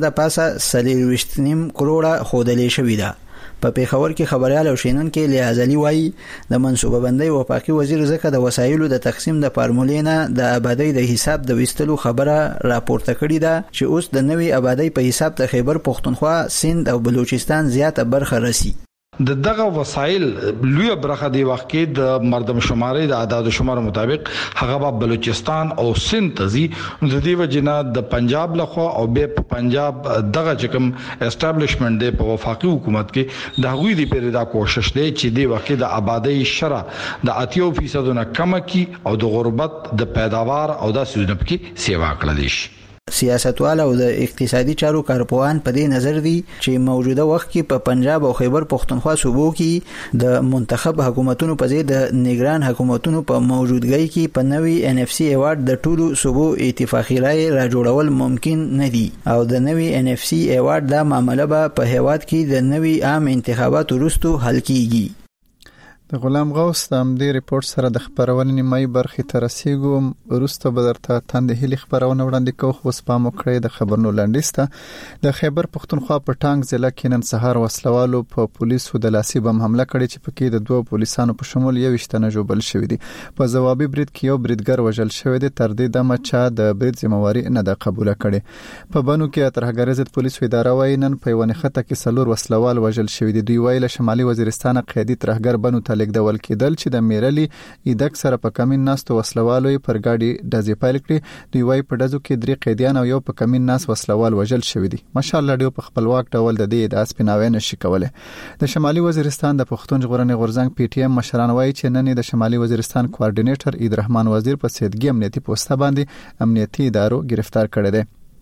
B: 1.23 کروڑه خودلې شوې ده. په پیښور کې خبريال او شینونکو لیازلی وایي د منصوبه بندۍ وفاقي وزیر ځکه د وسایلو د تقسیم د فارمولې نه د آبادی د حساب د وستلو خبره راپورته کړې ده چې اوس د نوي آبادی په حساب د خیبر پښتونخوا، سند او بلوچستان زیاته برخه رسی.
E: د دغه وسایل لوی برخه دی وخت کې د مردم شماري د اعداد شمار مطابق هغه بلوچستان او سند تزي د دې وجنه د پنجاب لخوا او به په پنجاب دغه چکم اسټابلیشمنت دی په وفاقي حکومت کې د هغوی دی پیدا کوشش دی چې دی وخت د آبادی شرع د 80% نه کم کی او د غربت د پیداوار او د سودنه کې سیوا کړل شي.
B: سیاستوال او د اقتصادي چارو کارپوهان په دې نظر دي چې موجوده وخت کې په پنجاب او خیبر پختونخوا صوبو کې د منتخب حکومتونو په ځای د نگران حکومتونو په موجودګۍ کې په نوي NFC ایوارډ د ټولو صوبو اتفاقی رائے را جوړول ممکن نه دي او د نوي NFC ایوارډ د معاملې به په هیواد کې د نوي عام انتخاباتو وروسته حل کیږي.
A: د غلام غوث د امدی ریپورت سره د خبرونې نیمایي برخې ته رسیږو. وروسته به درته تاندې هلي خبرونه وړاندې کوو. خو سپام وکړئ د خبرونو لنډیسته د خیبر پختونخوا په ټانګ ضلع کې نن سهار وسلوالو په پولیسو د لاسي بم حمله کړې چې پکې د 2 پولیسانو په شمول 21 تنه ژوبل شوي دي. په ځوابي برید کې یو بریدګر وژل شوی دی. تر دې دمه چا د برید ذمہواری نه ده قبول کړې. په بنو کې ترهګر ضد پولیسو اداره وايي نن په ونې خطه کې 4 وسلوال وژل شوي دي. دوی ویل شمالي وزیرستان قیادي ترهګر بنو لیکدول کېدل چې د میرلی ایدک سره په کمین ناستو وسلوالو پر گاډي ډزې پیل کړې. دوی وايي په ډزو کې 3 قیدیان او یو په کمین ناس وسلوال وژل شوی دي. ماشاءالله ډیو په خپلواک ډول د دې ادعا سپیناوی نشي کولای. د شمالي وزیرستان د پښتون ژغورنې غورځنګ PTM مشران وايي چې نن د شمالي وزیرستان کوارډینیټر عیدرحمان وزیر په سیدګي امنیتي پوسټه باندې امنیتي ادارو گرفتار کړی دی.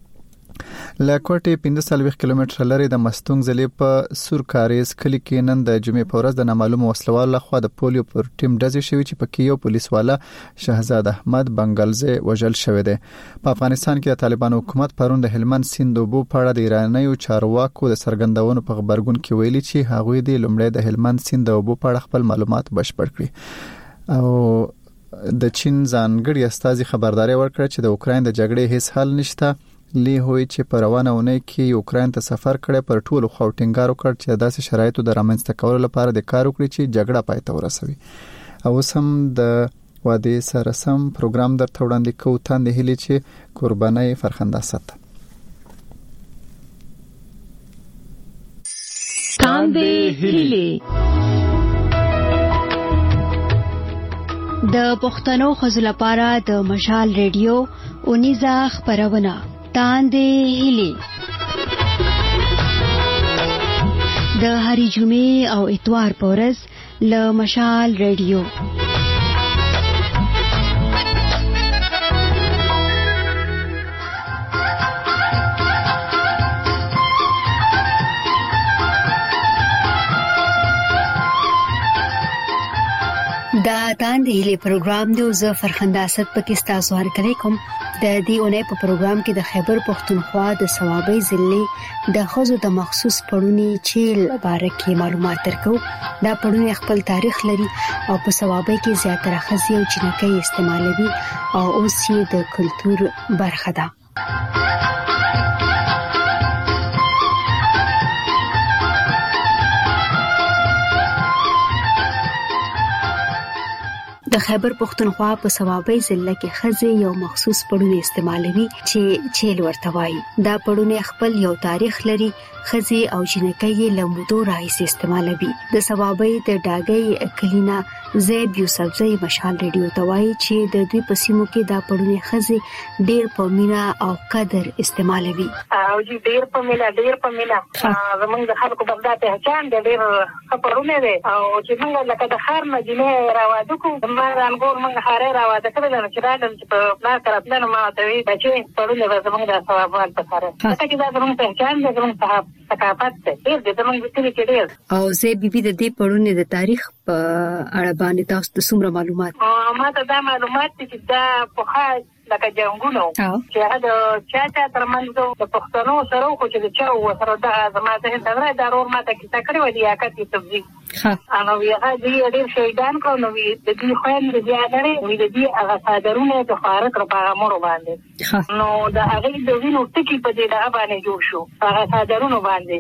A: لاکوټي 15 کیلومتر لري د مستونګ ضلع په سورکاریز کلی کې نن د جمعې په ورځ د نامعلوم وسلوال لخوا د پولیو پر ټیم ډزې شوې چې پکې یو پولیس والا شهزاد احمد بنگلزه وژل شوی دی. په افغانستان کې د طالبان حکومت پرون د هلمند سیند اوبو په اړه د ایرانیو چارواکو د سرګندونو په خبرګون کې ویلي چې هغوی د لومړی د هلمند سیند اوبو په اړه خپل معلومات بشپړ کړي او د چین ځانګړي استازي خبرداري ورکړه چې د اوکراین د جګړې هیڅ حل نشته. لی هوی چې په روانه ونې کې یوکرين ته سفر کړي پر ټولو خو ټینګار وکړ چې داسې شرایطو د رامنځته کولو لپاره د کار وکړي چې جګړه پای ته ورسوي. او سم د وادي سره سم پروګرام درته وړاندې کوو. تاندې هلي چې قرباني فرخنده ست
F: تاندې هلي د پښتنو خزل لپاره د مشال ریډیو اونیزه خبرونه تاندې هلي د هری جمعې او اتوار په ورځ له مشال ریډیو. دا تاندې هلي پروګرام دی. زه فرخنده اسد پکې تاسو هرکلی کوم. د دې اونۍ په پروګرام کې د خیبر پختونخوا د ثوابي ضلع د خزو د مخصوص پړونی چیل باره کې معلومات درکو. دا پړونی خپل تاریخ لري او په ثوابي کې زیاتره خزي او جنکۍ استعمالوي او اوس یې د کلچر برخه ده. د خیبر پختونخوا په ثوابي ضلع کې خزي یو مخصوص پړونی استعمالوي چې چیل ورته وایي. دا پړونی خپل یو تاریخ لري. خزي او جنکۍ له مودو راهیسې استعمالوي. د ثوابي د ډاګي کلینا زیب یوسفزئی مشال ریډیو ته وایي چې د دوی په سیمو کې دا پړونی خزي ډېر په مینا او قدر استعمالوي.
G: او چې ډېر په مینا زمونږ د خلکو په دغه پہچان ډېر خبرونه دي. او چې موږ لکه د خار نه جنې راوادو کوم رانګور موږ هاره راواده کړل چې راځم چې په پلا کړل ما ته وی چې پړونی زمونږ د ثوابات په سره ته کې دا زمونږ پہچان دي زمونږ ثقافت ته ډېر د زمونږ د کې ډېر.
F: او زه بیبي د دې پړونی د تاریخ په اړه باندې تاسو ته څومره معلومات؟
G: ما ته دا معلومات چې دا په لکه جنگونو چې هغه د چا ترمنځ د پښتنو سره خو چې د چا سره د زماده هندره ضرور ماته کیسه کړې و دي اکه چې تبلیغ انا ویغه دې ډېر شهیدان کړو نو د دې خوان د دې اړه وی د دې هغه صادرونه د خارق په امر باندې نو د هغه د وینو ټکی په دې د باندې جوړ شو هغه صادرونه باندې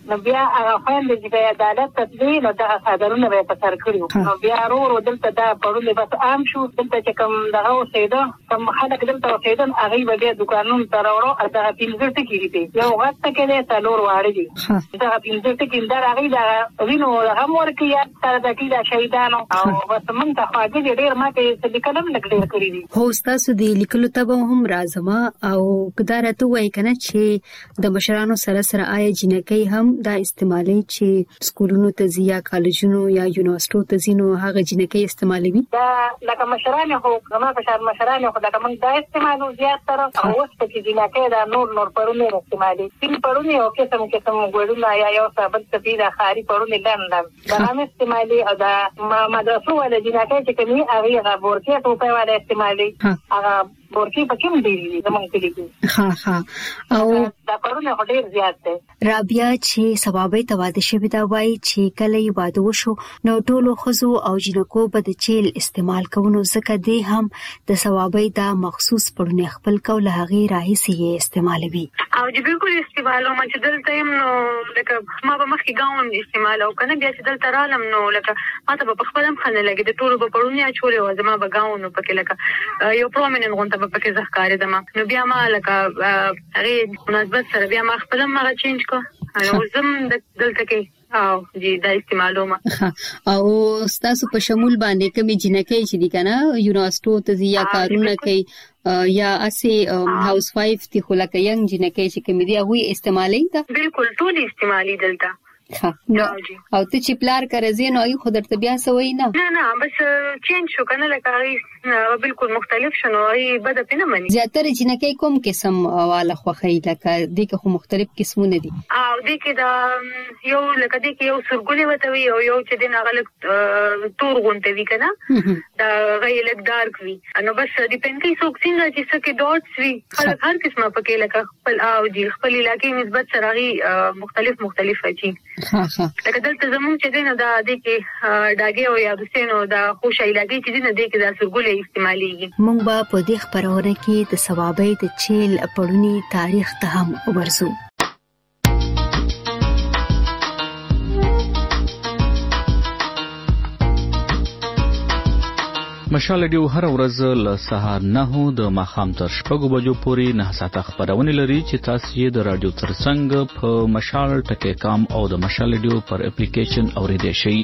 G: نو بیا هغه خويند چې عدالت تدوین او د صادرونه به په سر کړو نو بیا ورو دلته دا پړونی بس عام شو دلته چې کوم دغه اوسېده کوم خلک دلته اوسېدل هغه به بیا دکانونو ته راوړو دا 15 ټکی دي یو وخت کې نه تلور واړي دي دا 15 ټکی دا هغه دا وینو هغه ورکی یا تر د کې شهیدانو او بس موږ ته خواږه ډېر ما کې څه لیکلم ډېر کړی دي
F: هو تاسو دی لیکلو ته هم راځم او کدارته وای کنه چې د مشرانو سره آیا جنکې هم دا استعمالي چې سکولونو ته ځي یا کالجونو یا یونیورسيټو ته ځي نو هغه جنکې استعمالوي
G: دا لکه مشرانو خو زما په شان مشرانو خو لکه موږ دا استعمالو زیات تر او اوس په کې جنکې دا نور پرونه استعمالي تین پرونه او قسم ګورونه یا یو ثابت تفیدا خاري پرونه لاندې دا هم استعمالي او دا مدرسو ولا جنکې چې کومي هغه ورکه په په ولا استعمالي هغه ورکی پکې هم دی زمونږ کلی
F: ها او
G: دا پرونه ډېر زیات دي
F: رابیا چې ثوابي تواده شوی دا وای چې کله یې واده وشو نو ټولو خزو او جنکو به د چیل استعمال کوونو زکه دی هم د ثوابي دا مخصوص پرونه خپل کوله هغه راهي استعمالوي
D: او چې بالکل استعمالو ما چې دلته نو لکه ما به مخکې گاون استعمال او کنه بیا چې دلته رالم نو لکه ما ته په خپل هم خنه لګي د ټولو په پرونه چولې و زما به گاون پکې لکه یو پرومیننت غونډه پکې ځخکارې دما نو بیا ما لکه هغه مناسبت سره بیا ما خپل ما چینج کو نو زم دلته کې او جی دا استعمالو ما
F: او تاسو په شمول باندې کومې جنکې چې دي کنه یونیورسيټو ته یا کارونه کوي یا اسی هاوس وایف دي خو لکه ینګ جنکې چې کومې دي هغه استعمالي ده
D: بالکل ټول استعمالي دلته
F: نو او ته چې پلار کړې نو ای خو درته بیا سوي
D: نه بس چینج شو کنه لکه بالکل مختلف شنو ای بده پینه مني
F: زیاتره جنکې کوم قسم والا خوخی لکه دغه خو مختلف قسمونه دي
D: او دغه دا یو لکه دغه یو سرګولي وتوي او یو چې دغه غلط تور غونته وی کنه دا غیلک ډارک وی نو بس ډیپند کوي څوک څنګه چې څه کې ډاټس وی هر قسمه پکې لکه خپل او دی خپل علاقې نسبت سره غي مختلف اچي لکه دلته زموږ چې دینه دا د کې ډاګي او یا حسینو دا خوش علاقې چې دینه د کې دا سرګولې استعماليږي
F: مونږ به په دې خبرونه کې د ثوابي د چیل پړونی تاریخ ته هم ورسو
H: مشال ډیو هر ورځ له سهار 9 د ماخام تر 6 بجو پورې 9 ساعته خبرونه لري چې تاسو یې د رادیو ترڅنګ په مشال ټکی کام او د مشال ډیو پر اپلیکیشن اوریدئ شئ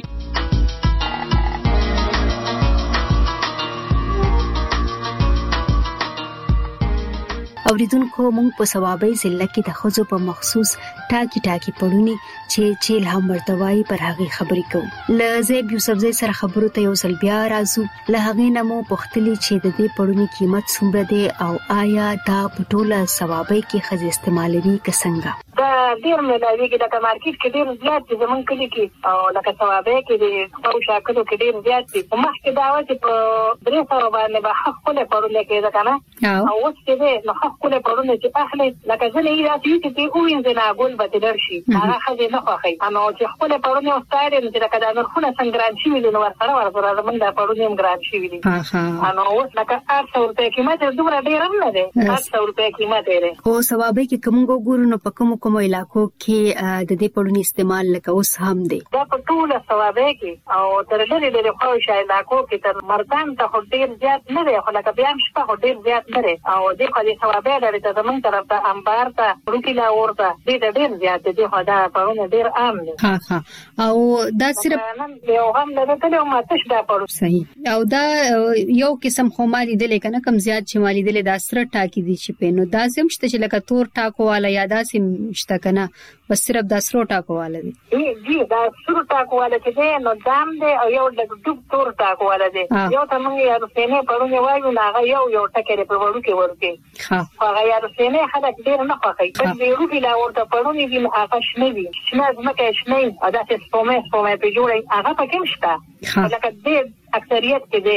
F: اوریدونکو مونږ په ثوابي ضلع کې د خزو په مخصوص ټاکی پړونی چې چیل هم ورتوي پر هغه خبرې کوو لزیب یوسفزئی سره خبرو ته یو ځل بیا راځو له هغه نمو پختلی چې د دې پړونی قیمت څومره دی او آیا دا په ټوله ثوابي کې خزې استعمالوي کسنګا
G: دا ډیر ملاوي کې د مارکیټ کې ډیر زیات دي زمونږ کلی کې او لکه ثوابي کې د خو شاکلو کې ډیر زیات دي مخکې دا و چې په درې سره باندې به حق له پړونی کې ده کنه او اوس کې نو کوله پرونه چې اخلي لکه ځنه یې راځي چې او انځنا ګول به درشي هغه خځه نه خوخي اما چې خپل پرونه او ستاره چې لکه دا نرخونه څنګه راشي ویل نو ورسره زمونږ د پرونه هم ګران شي ویل اما اوس لکه 800 روپے قیمت دومره ډیر نه ده 800 روپے قیمت دی
F: او ثوابي کې کوم ګورو نو په کوم علاقو کې د دې پرونی استعمال لکه اوس هم دی
G: دا په ټول ثوابي کې او تر لري د خو شای علاقو کې تر مردان ته ډیر زیات نه دی خو لکه بیا هم شپه ډیر زیات نه دی او د خو د ثوابي لري ته زمون طرف ته انبار ته روکی لا ورته دې ډېر زیات دي خو دا پرونه ډېر عام دي
F: او دا صرف
G: یو هم نه ته یو ماتش دا پرو
F: صحیح او دا یو قسم خو مالي دي کنه کم زیات چې مالي دي دا سره ټاکی دي چې په نو دا سم شته چې لکه تور ټاکو والا یا دا سم شته کنه بس صرف دا سره ټاکو والا دي
G: جی دا سره ټاکو والا چې نو دام دي او یو د ډوب تور ټاکو والا دي یو ته موږ یو سینې پرونه وایو نه یو ټکرې په ورو کې ورته هغه یو سینې خلک ډیر نه خوښي په دې روکي لا ورته پرونه دي هغه شنه دي شنه ځمکه شنه او دا چې سپومه په جوړي هغه پکې مشته لکه دې اکثریت کې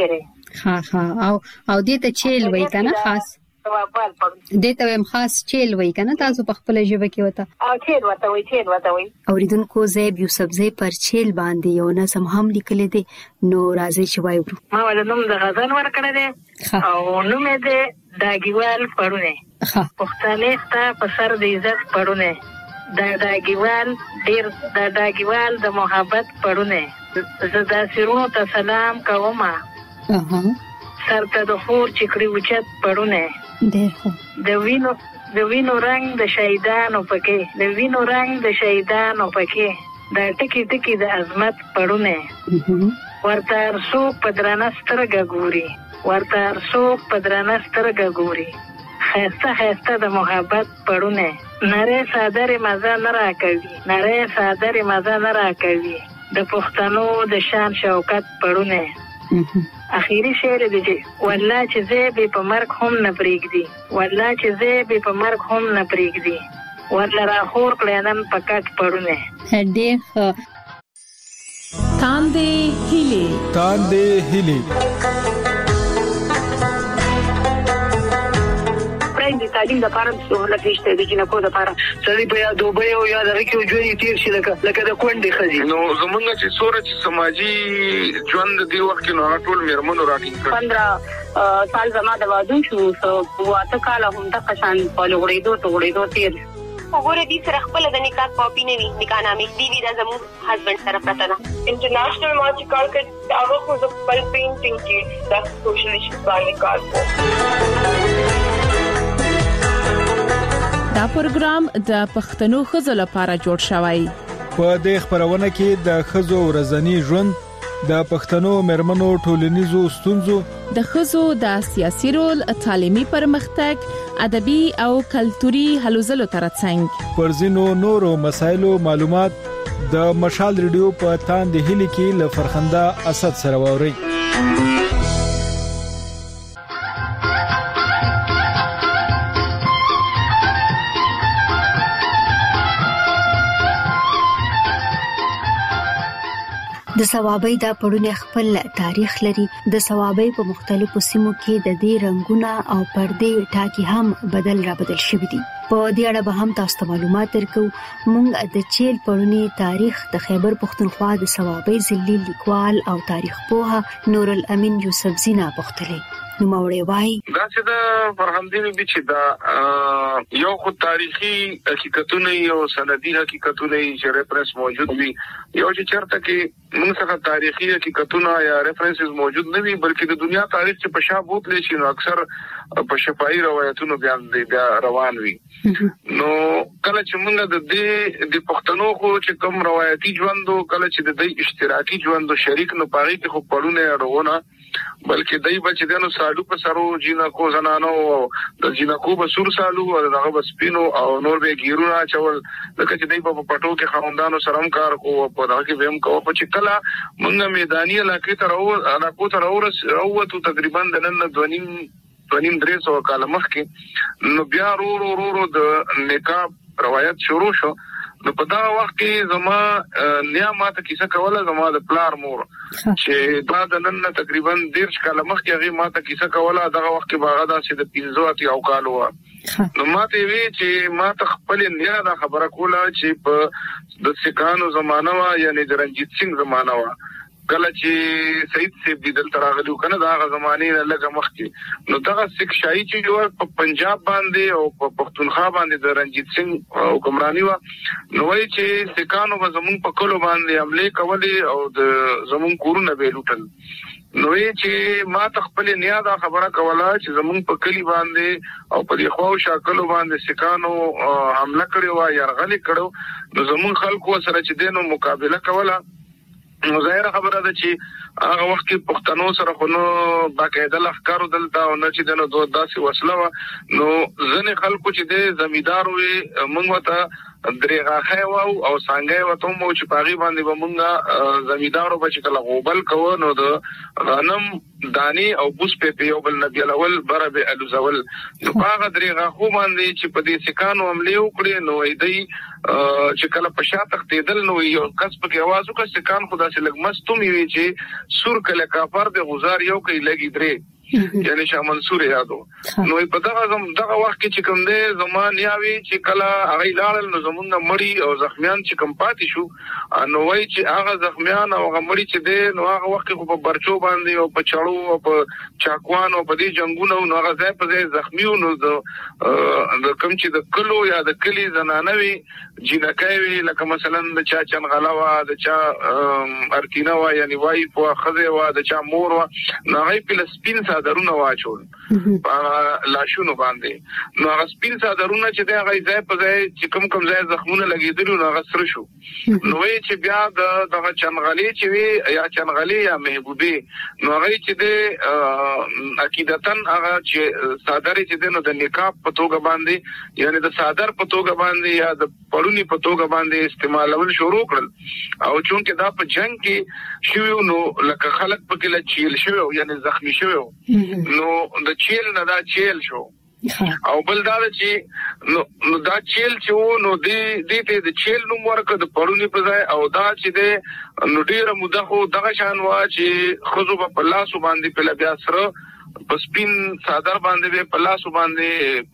G: ډیره
F: او دې ته چیل وای کنه خاص دې ته هم خاص چیل وای کنه تاسو په خپل ژبه کې وته
G: او چیل وته وای
F: اوریدونکو زیب یوسفزئی پر چیل باندې یو نظم هم لیکل دي نو راځي چې وایو
G: ما ولنوم د غزان ورکړه دي او نوم دې داګیوال پړونه پښتنه ته په سر د عزت پړونه د داګیوال د محبت پړونه زدا سرونو ته سلام کوم سرته د خور چکړي وچت پړونه د وینو رنگ د شهیدانو پکې د ټکی ټکی د عظمت پړونه ورته څوک پدرانه سترګه ګوري خسته د محبت پړونه نره صادره مزه نه راکوي د پښتنو د شان شوکت پړونه اخیری شعر دی والله چې زه به په مرګ هم نه پریږدي ورله را خور کړنن پکټ پړونه
I: هډه تاندې هلي
G: د تعلیم لپاره سہولت نشته د جنکو لپاره سړي په یا دوبه او یا دغه کې ژوند تیر شي لکه د کونډې خزي
U: نو زمونږ چې سورج سماجی ژوند دی وخت نو ټول میرمنو راټینګ
G: 15 سال زما د وادو شو واته کال هم د قشان په لغړېدو تیر
J: وګوره دې سره خپل د نکاح کاپی نه وي نکاح نامې دی دا زموږ هسبند سره پراته ده انټرنیشنل مارچ کال کې هغه خو د خپل پینټینګ کې د سوشل ایشوز باندې کار کوي.
I: دا پروګرام د پښتنو ښځو لپاره جوړ شوی.
K: په دې خبرونه کې د ښځو ورځنی ژوند، د پښتنو مېرمنو ټولنیزو ستونزو،
I: د ښځو د سیاسي رول، تعلیمي پرمختګ، ادبي او کلتوري هلو ځلو ترڅنګ
K: پر ځینو نورو مسایلو معلومات د مشال ریډیو په تاندې هلي کې له فرخنده اسد سره ووري.
F: د ثوابۍ دا پړونه خپل تاریخ لري. د ثوابۍ په مختلفو سیمو کې د دې رنگونه او پردې ټاکي هم بدل شوي دي. په دې اړه به هم تاسو ته معلومات درکو. موږ د چیل پړونی تاریخ د خیبر پښتونخوا د ثوابۍ ضلعي لیکوال او تاریخ پوه نور الامین یوسفزی نه پوښتلې. نو موري وای
U: دا چې د فرهمدینو به چې دا یو خو تاریخي حقیقتونه او سندي حقیقتونه چې ریفرنس موجود وي، یو چې چرته کې موږ څنګه تاریخي حقیقتونه یا ریفرنسز موجود نه وي، بلکې د دنیا تاریخ چې په شا بوتل شي نو اکثر په شفاهي روایتونو بیان دي روان وي. نو کله چې موږ د پښتنو خو چې کوم روایتي ژوندو کله چې د اشتراکي ژوندو شریک نه پاري کې خو پړونه روونه، بلکې دای بچ دنو سالو په سرو جنکو زنانو د جنکو په سور سالو او دغه بسپینو او نور به ګیرونه چول لکه چې دای په پټو کې خاوندانو سره کار کو په دغه کې ویم کو په چکلا موږ میداني علاقې ته راوته تقریبا د نن 2.5 کال مخکې نو بیا رو د نکاح روایت شروع شو. نو په دا وخت کې زما نیا ماته کیسه کوله، زما د پلار مور چې دا د نن تقریبا 1.5 کال مخکې هغه ماته کیسه کوله. دغه وخت کې باغ دا چې د 15 او کال و. نو ماته وی چې ماته خپل نیا دا خبره کوله چې په د سکانو زمانہ وا یعنی د رنجیت سنگ زمانہ وا کله چې سید سیب دل تراغلو کنه دا زمانه لږه مخکې نو دغه سکھ شاهي چې جو په پنجاب باندې او په پښتونخوا باندې د رنجیت سنگ حکمرانی و. نو وایي چې سکانو زمون په کلو باندې حمله کولې او د زمون کورونه به لوټل. نو چې ما تخپل نیا دا خبره کوله چې زمون په کلی باندې او په دی خو شاکلو باندې سکانو حمله کړو یا يرغلې کړو. نو زمون خلکو سره چې دینو مقابله کوله. نو ظاهر خبره ده چې هغه وخت کې پښتنو سره خونو باقاعده لخر دلته او نه چې دنو دوه داسې وسله نو ځنې خلکو چې د زمیدار وي موږ وته درېغه خو او څنګه وته مو چې پاغي باندې ومنګه زمیدارو بچ کله غوبل کو نو د غنم دانی او بوس په یو بل نبی الاول بربه الزول نو هغه درېغه خو باندې چې په دې سکانو عملي وکړي نو ایدی چې کله په شاته تېدل نو یو کس په आवाज وکړ سکان خدا سي لګ مستومي وي چې سور کله کافر د غزار یو کوي لګي درې
L: یعنی شاه منصور یادو نو په دغه وخت کې چې کوم دی زمان یاوي چې کله هغه لاړل نو زمونږ مړی او زخمیان چې کوم پاتې شو نو وای چې هغه زخمیان او هغه مړی چې دی نو هغه وخت کې په برچو باندې او په چړو او په چاکوان او په دې جنگونو نو هغه ځای په ځای زخمیو نو د کوم چې د کلو یا د کلی زنانوي جنکای وی لکه مثلا د چا چنغلاوا د چا ارتینوا یعنی وای په خزه وا د چا مور وا نو هغه په سپین صادرونه واچول لاشونو باندې نو هغه سپین صادرونه چې د هغه ځای په ځای چې کوم ځای زخمونه لګیدل نو هغه سره شو نو وی چې بیا دغه چنغلی چې وی یا چنغلی یا محبوبي نو هغه چې د عقیدتن هغه چې صادر چې د نو د نکاح په توګه باندې یعنی د صادر په توګه باندې یا د پړونی په توګه باندې استعمالول شروع کړل او چونکه دا په جنگ کې شو نو لکه خلک په کې لچیل شو یعنی زخمی شو نو د چیل نه دا چیل شو او بل دا چې نو دا چیل چې نو دې د چیل نوم ورکړ د پړونی په ځای او دا چې د نو ډیره موده خو دغه شان وا چې خزو په لاسو باندې په بیا سره په سپین صادر باندې په لاسو باندې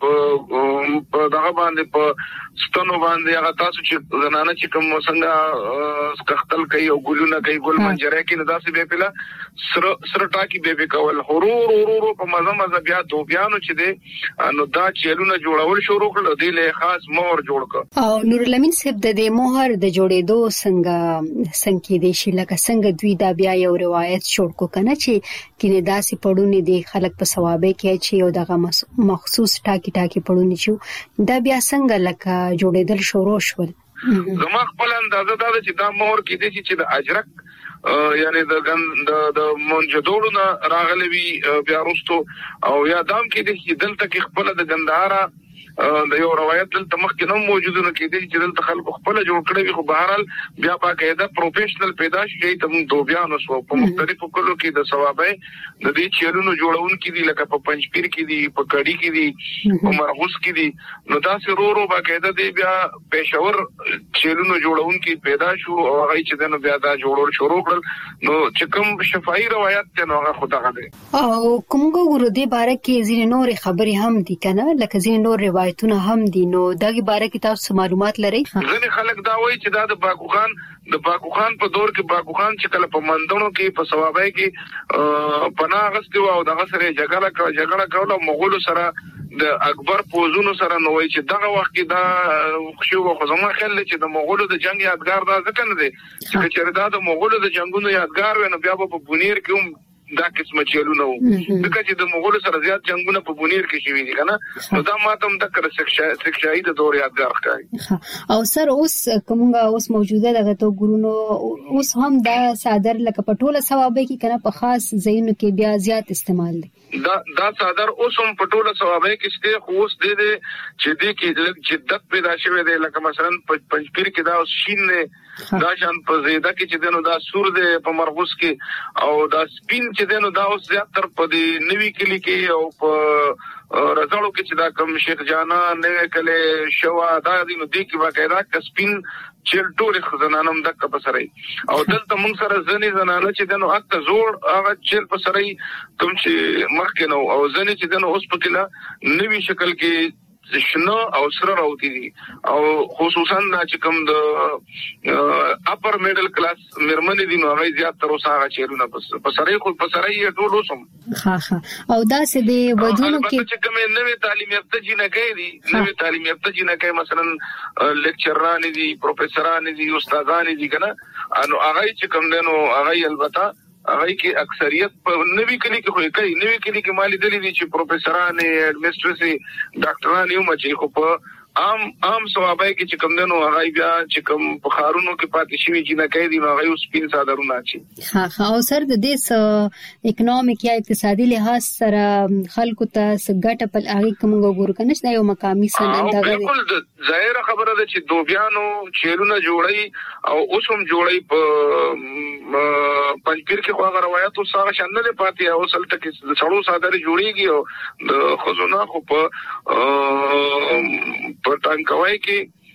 L: په دغه باندې په ستونو باندې هغه تاسو چې زنانه چې کوم څنګه سکختل کوي او ګلونه کوي ګل منجره کې نو داسې به پله سره ټاکی به کول هورو په مزه بیا دوبیانو چې دي نو دا چیلونه جوړول شروع کړل د له خاص مهر جوړ کړ
F: او نور لمن صاحب د دې مهر د جوړېدو څنګه کې دي شي لکه څنګه دوی دا بیا یو روایت جوړ کو کنه چې کینه داسې پړونی دي خلک په ثوابه کې چې یو دغه مخصوص ټاکی پړونی شو دا بیا څنګه لکه جوړېدل شروع شول
L: زما خپل اندازه دا چې دا مهر کې دي چې د اجرک یعنی د منجدورو نه راغلي وی بیا وروسته او یا دام کې دي چې دلته کې خپل د ګندهارا د یو روایت دلته مخکې نو موجوده نه کېدی چې دلته خلکو خپل جوړ کړی خو بهرحال بیا باقاعده پروفیشنل پیدا شي ته موږ دوبیانو سو په مختلفو کلو کې د ثوابه د دې چیرونو جوړون کې دي لکه په پنځپیر کې دي په کړي کې دي په مرغوس کې دي نو دا سرورو باقاعده دی بیا پېښور چیرونو جوړون کې پیدا شو او هغه چې دنو بیا دا جوړول شروع کړل نو چې کوم شفاهي روایت ته نو هغه خدای غږی
F: او کومګو ګورو دې باره کې ځینې نور خبرې هم دي کنه لکه ځینې نور روایتونه هم دي نو دغه باره کې تاسو معلومات لرئ
L: ځینې خلک دا وایي چې دا د باکو خان په دور کې باکو خان چې کله په مندونو کې په ثوابه کې پناه غستو او دغه سره جګړه کوله مغول سره د اکبر پوزونو سره نو وایي چې دغه وخت کې دا خو خو زما خیال چې د مغولو د جنگ یادګار دا ځکه نه دی چې چیرې دا د مغولو د جنگونو یادګار ونه بیا په بونیر کې هم دا قسمه چیلونه وو دغه چې د مغول سره زیات جنگونه په بونیر کې شوي دي کنه نو دا ماته هم د سکشاهي د دور یادګار ښکاري
F: او سر اوس کومه اوس موجوده دغه تو ګورونو اوس هم دا صادر لکه پټوله ثوابه کې کنه په خاص ځایونو کې بیا زیات استعمال دي
L: دا صادر اوس هم پټوله ثوابه کې شته خو اوس د چې دې کې جدت پیدا شوه دی لکه مثلا پنځپیر کې دا اوس شین نه دا شان په زیاده کې چې دنو دا سور دی په مرغوس کې او دا سپین چې دنو دا اوس زیاتره په دې نوي کلی کې او په رضاړو کې چې دا کوم شیخ جانا نوې کله شوا دا دینو دې کې باقاعده کسپین چیل ټول خزانانم د کپسرای او دلته موږ سره ځنې زنانه چې دنو اته زوړ هغه چیل پسرای کوم چې مخکې نو او ځنې چې دنو اوس په کله نوي شکل کې شنو او سره راوتی دي او خصوصا چې کوم د اپر میډل کلاس مرمنې دي نو هغه زیات تر اوسه هغه چیرونه پسرای خو پسرای ټول اوسم
F: او دا سه دی ودونو کې
L: چې کوم نوې تعلیم یافته جنکې دي نوې تعلیم یافته جنکې مثلا لیکچران دي پروفیسوران دي استادان دي کنه نو هغه چې کوم نو هغه البته هغه کې اکثریت په نوي کلی کې خو کوي نوي کلی کې مالي دلی دي چې پروفیسوران ایڈمنسټریټي ډاکټران یو مچې خو په عام ثوابه کې چې کوم دنو هغه بیا چې کوم په خارونو کې پاتې شي چې نه کوي نو هغه اوس پین صادرونه چی
F: او سر د دې اکونومیک یا اقتصادي لحاظ سره خلکو ته سګټه په هغه کوم وګورو کنه چې یو مقامي سند دا
L: بالکل ظاهر خبره ده چې دوبیانو چیرونه جوړي او اوس هم جوړي په پنځپیر کې خو روایت او سره شامل پاتې او سلطه کې څړو صادره جوړيږي او د خزونه خو په ټانکوي کې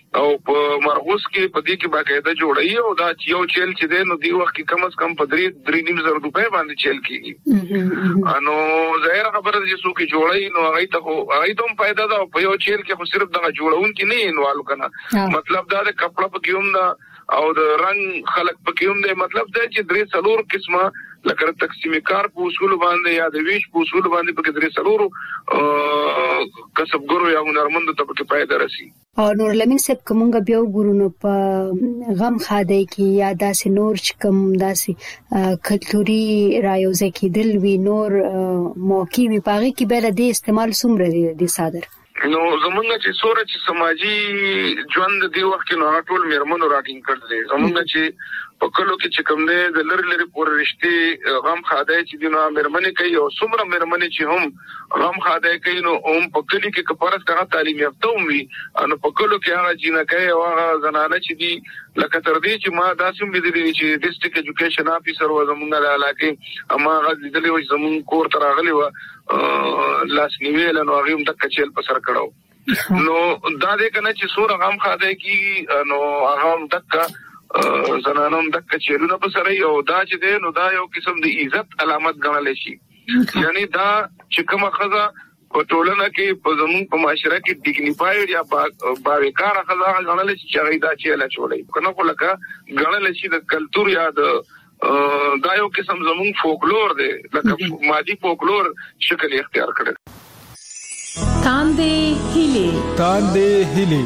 L: او په مرغوس کې په دې کې باقاعده جوړي او دا یو چیل چې دی نو دی وخت کې کم از کم په 3.5 روپے باندې چیل کیږي انو ظاهر خبره چې څوک جوړي نو هغه ته هم فائدہ ده په یو چیل کې خو صرف دا جوړون کې نه انوالو کنه مطلب دا د کپڑا په کېوم دا او د رنگ خلق په کېوم دی مطلب دا چې 3 قسمه لکه تقسیم کار په اصول باندې یا د ویش په اصول باندې په کې 3 کسبګرو یا هنرمندو ته په فائدہ رسی
F: او نور لمن سب کومګه بیا وګورو په غم خاده کې یا داسې نور چې کوم داسې کلتوري رایوځه کې دل وی نور موقع وی پاغي کې به د استعمال څومره دي صادر
L: نو زمونږ چې سوره چې سماجی ژوند دی وخت کې نو ټول میرمنو راټینګ کړل زمونږ چې په کلو کې چې کوم نه د لری پور رښتې غم خاده چې دی نو میرمنې کوي او څومره میرمنې چې هم غم خاده کوي نو هم په کلی کې کپارس څنګه تعلیم یافته وي نو په کلو کې هغه جنکه او هغه زنانه چې دی لکه تر دې چې ما داسې مې دي چې ډیسټریکټ ایجوکیشن افیسر و زمونږ د علاقې اما غږ دې زمونږ کور تر غلي و لاس نیول نو هغه هم د کچل په سر کړو نو دا دې کنه چې سور غم خاده کی نو هغه دکا زنانم د کچلونو په سره یو دا چې دی نو دا یو قسم د عزت علامت ګڼل شي یعنی دا چې کومه خزه په ټولنه کې په زمون په معاشره کې ډیګنیفاید یا باوقار خزه غنل شي چې دا چې لا چولې کنه خو لکه غنل شي د کلچر یا د دا یو قسم زمون فولکلور دی لکه مادي فولکلور شکل اختیار کړل
K: تاندې هلي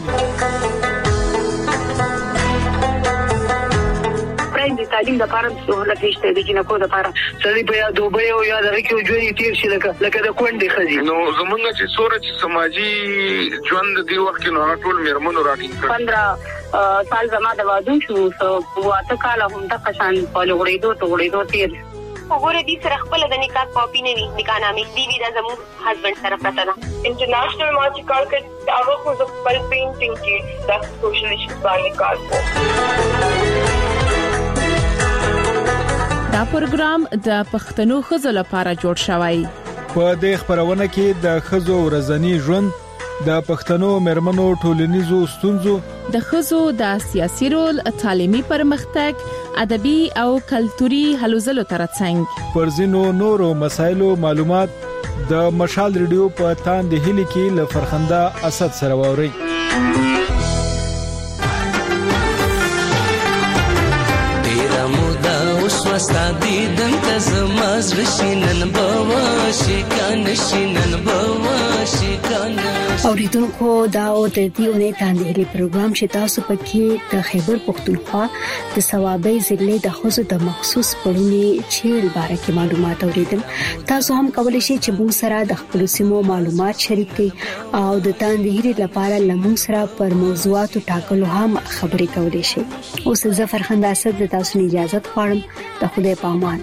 G: د تعلیم لپاره سہولت نشته د جنکو لپاره سړي په دوبه او یا د ریکو ژوند تیر شي لکه د کونډې خزي
L: نو زمونږ چې سوره چې سماجی ژوند دی وخت کې نو ټول میرمنو راټینګ کړ
G: 15 سال زما د واده شو واته کال هم د قشان په لغړېدو تیر
J: وګوره دې سره خپل د نکاح کاپی نه وي نکاح نامې دی دا زموږ هسبند سره پراته ده انټرنیشنل مارچ کال کې هغه خو د خپل پینټینګ کې د سوشل ایشوز باندې کار کوي
I: دا پروګرام د پښتنو خزو لپاره جوړ شوی
K: په دې خبرونه کې د خزو ورځنی ژوند د پښتنو مرمنو ټولنیزو ستونزو
I: د خزو د سیاسي رول تعلیمي پرمختګ ادبي او کلتوري هلوځلو ترڅنګ
K: پرځینو نورو مسایلو معلومات د مشال ریډیو په تاندې هلي کې ل فرخنده اسد سره ووري
M: وستا دیدن ته زما زړه شینن بوا شکان شینن بوا شکان
F: اوریدونکو دا او د دې نه تاندې پروګرام چې تاسو پکې د خیبر پختونخوا د ثوابي ضلع د خصوص د مخصوص پړونی چیل باره کې معلومات اوریدل تاسو هم کولی شئ چې موږ سره د خپل سیمو معلومات شریک کړئ او د تاندې لپاره لمون سره پر موضوعاتو ټاکلو هم خبرې کولی شئ اوس ظفر خنداسد د تاسو اجازه غواړم د خدای په امان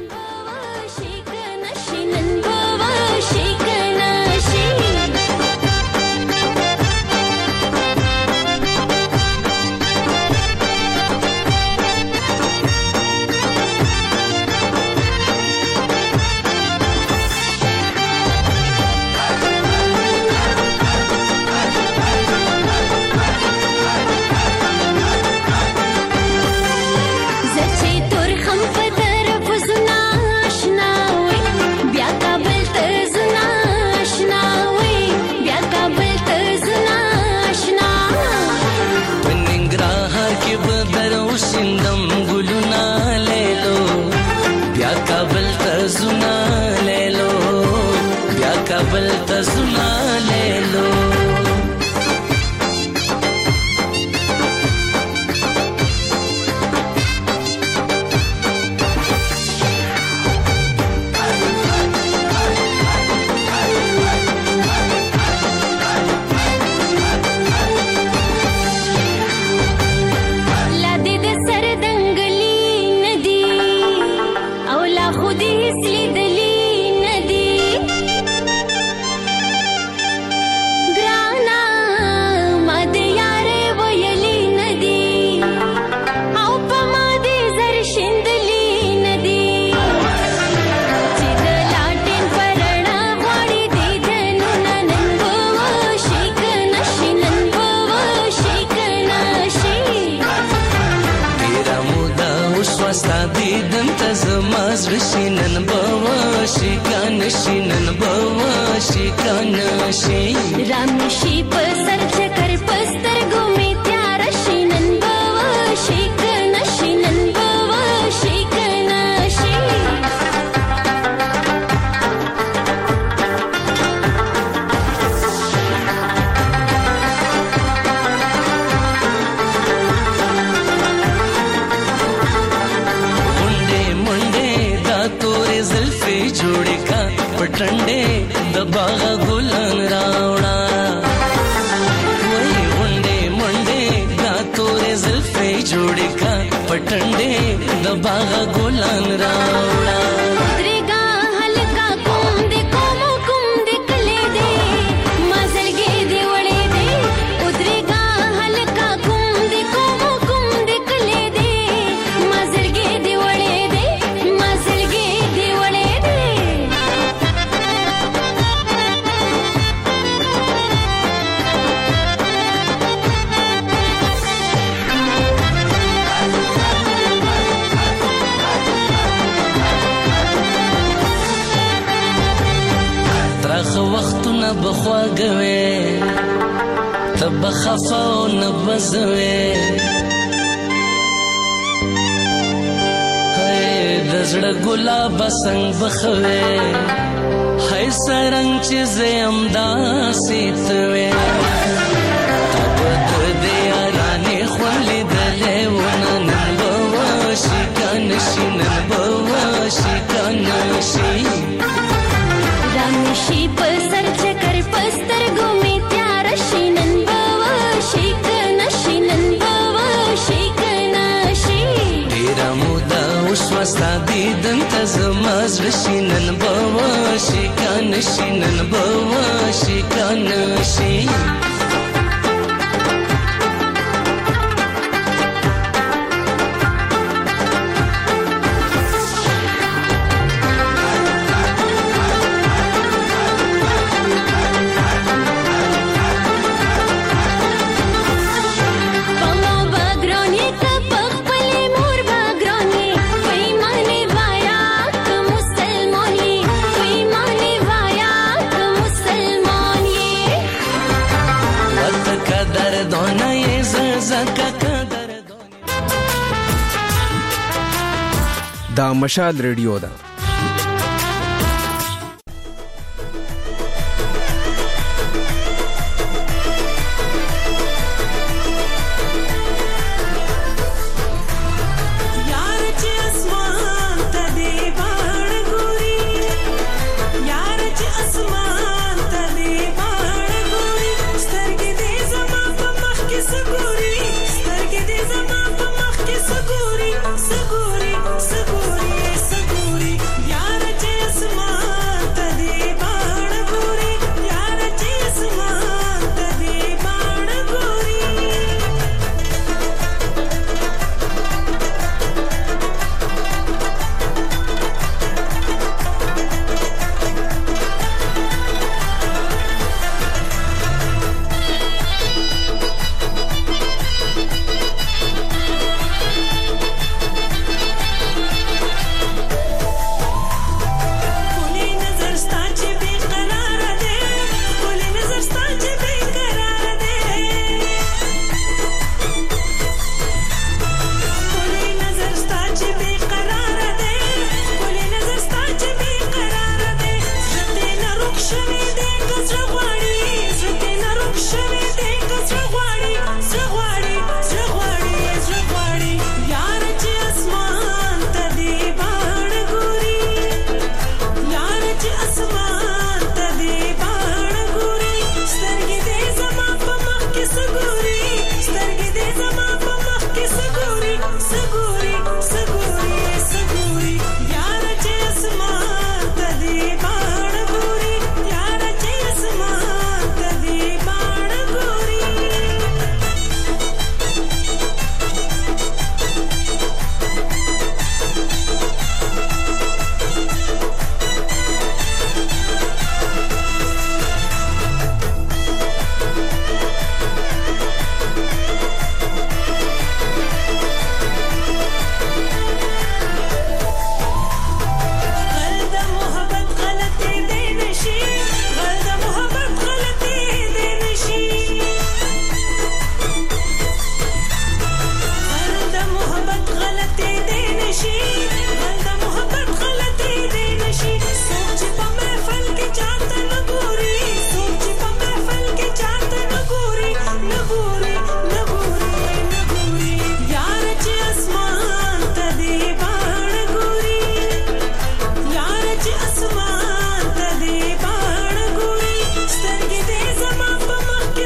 N: زچې تور خم په طرف زنا
M: رشي نن بواشي کان شي نن بواشي کان شي
N: رامشي په سر چکر پستر ګومې تیار شي نن بواشي کان شي نن بواشي کان شي
M: जोड़े का पटंडे दबागा गुलान रावड़ा वही मुंडे मुंडे गा तोरे जुल्फे जोड़े का पटंडे दबागा गुलान रावड़ा
N: उतरेगा हल्का कुम दे कले दे मजलगे दे वड़े दे उतरेगा हल्का कुम दे कले दे मजलगे दे वड़े दे मजलगे दे वड़े दे
M: ترخ وختونه بخواګوي تب خفاو نبزوي هي دزړه ګلاب څنګه بخوي هي سرنګ چې زم داسې توي تب دې یارانه خولې دلې ونن بواشي کان شي نن بواشي کان شي
N: رامشي په سر چکر پستر ګومې تیار شي نن بواشي کان شي نن بواشي کان شي
M: ډیر مودا اوس وستا دیدن ته زماز رشي نن بواشي کان شي نن بواشي کان شي
O: دا مشال ریډیو ده
P: Saguri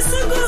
P: سګو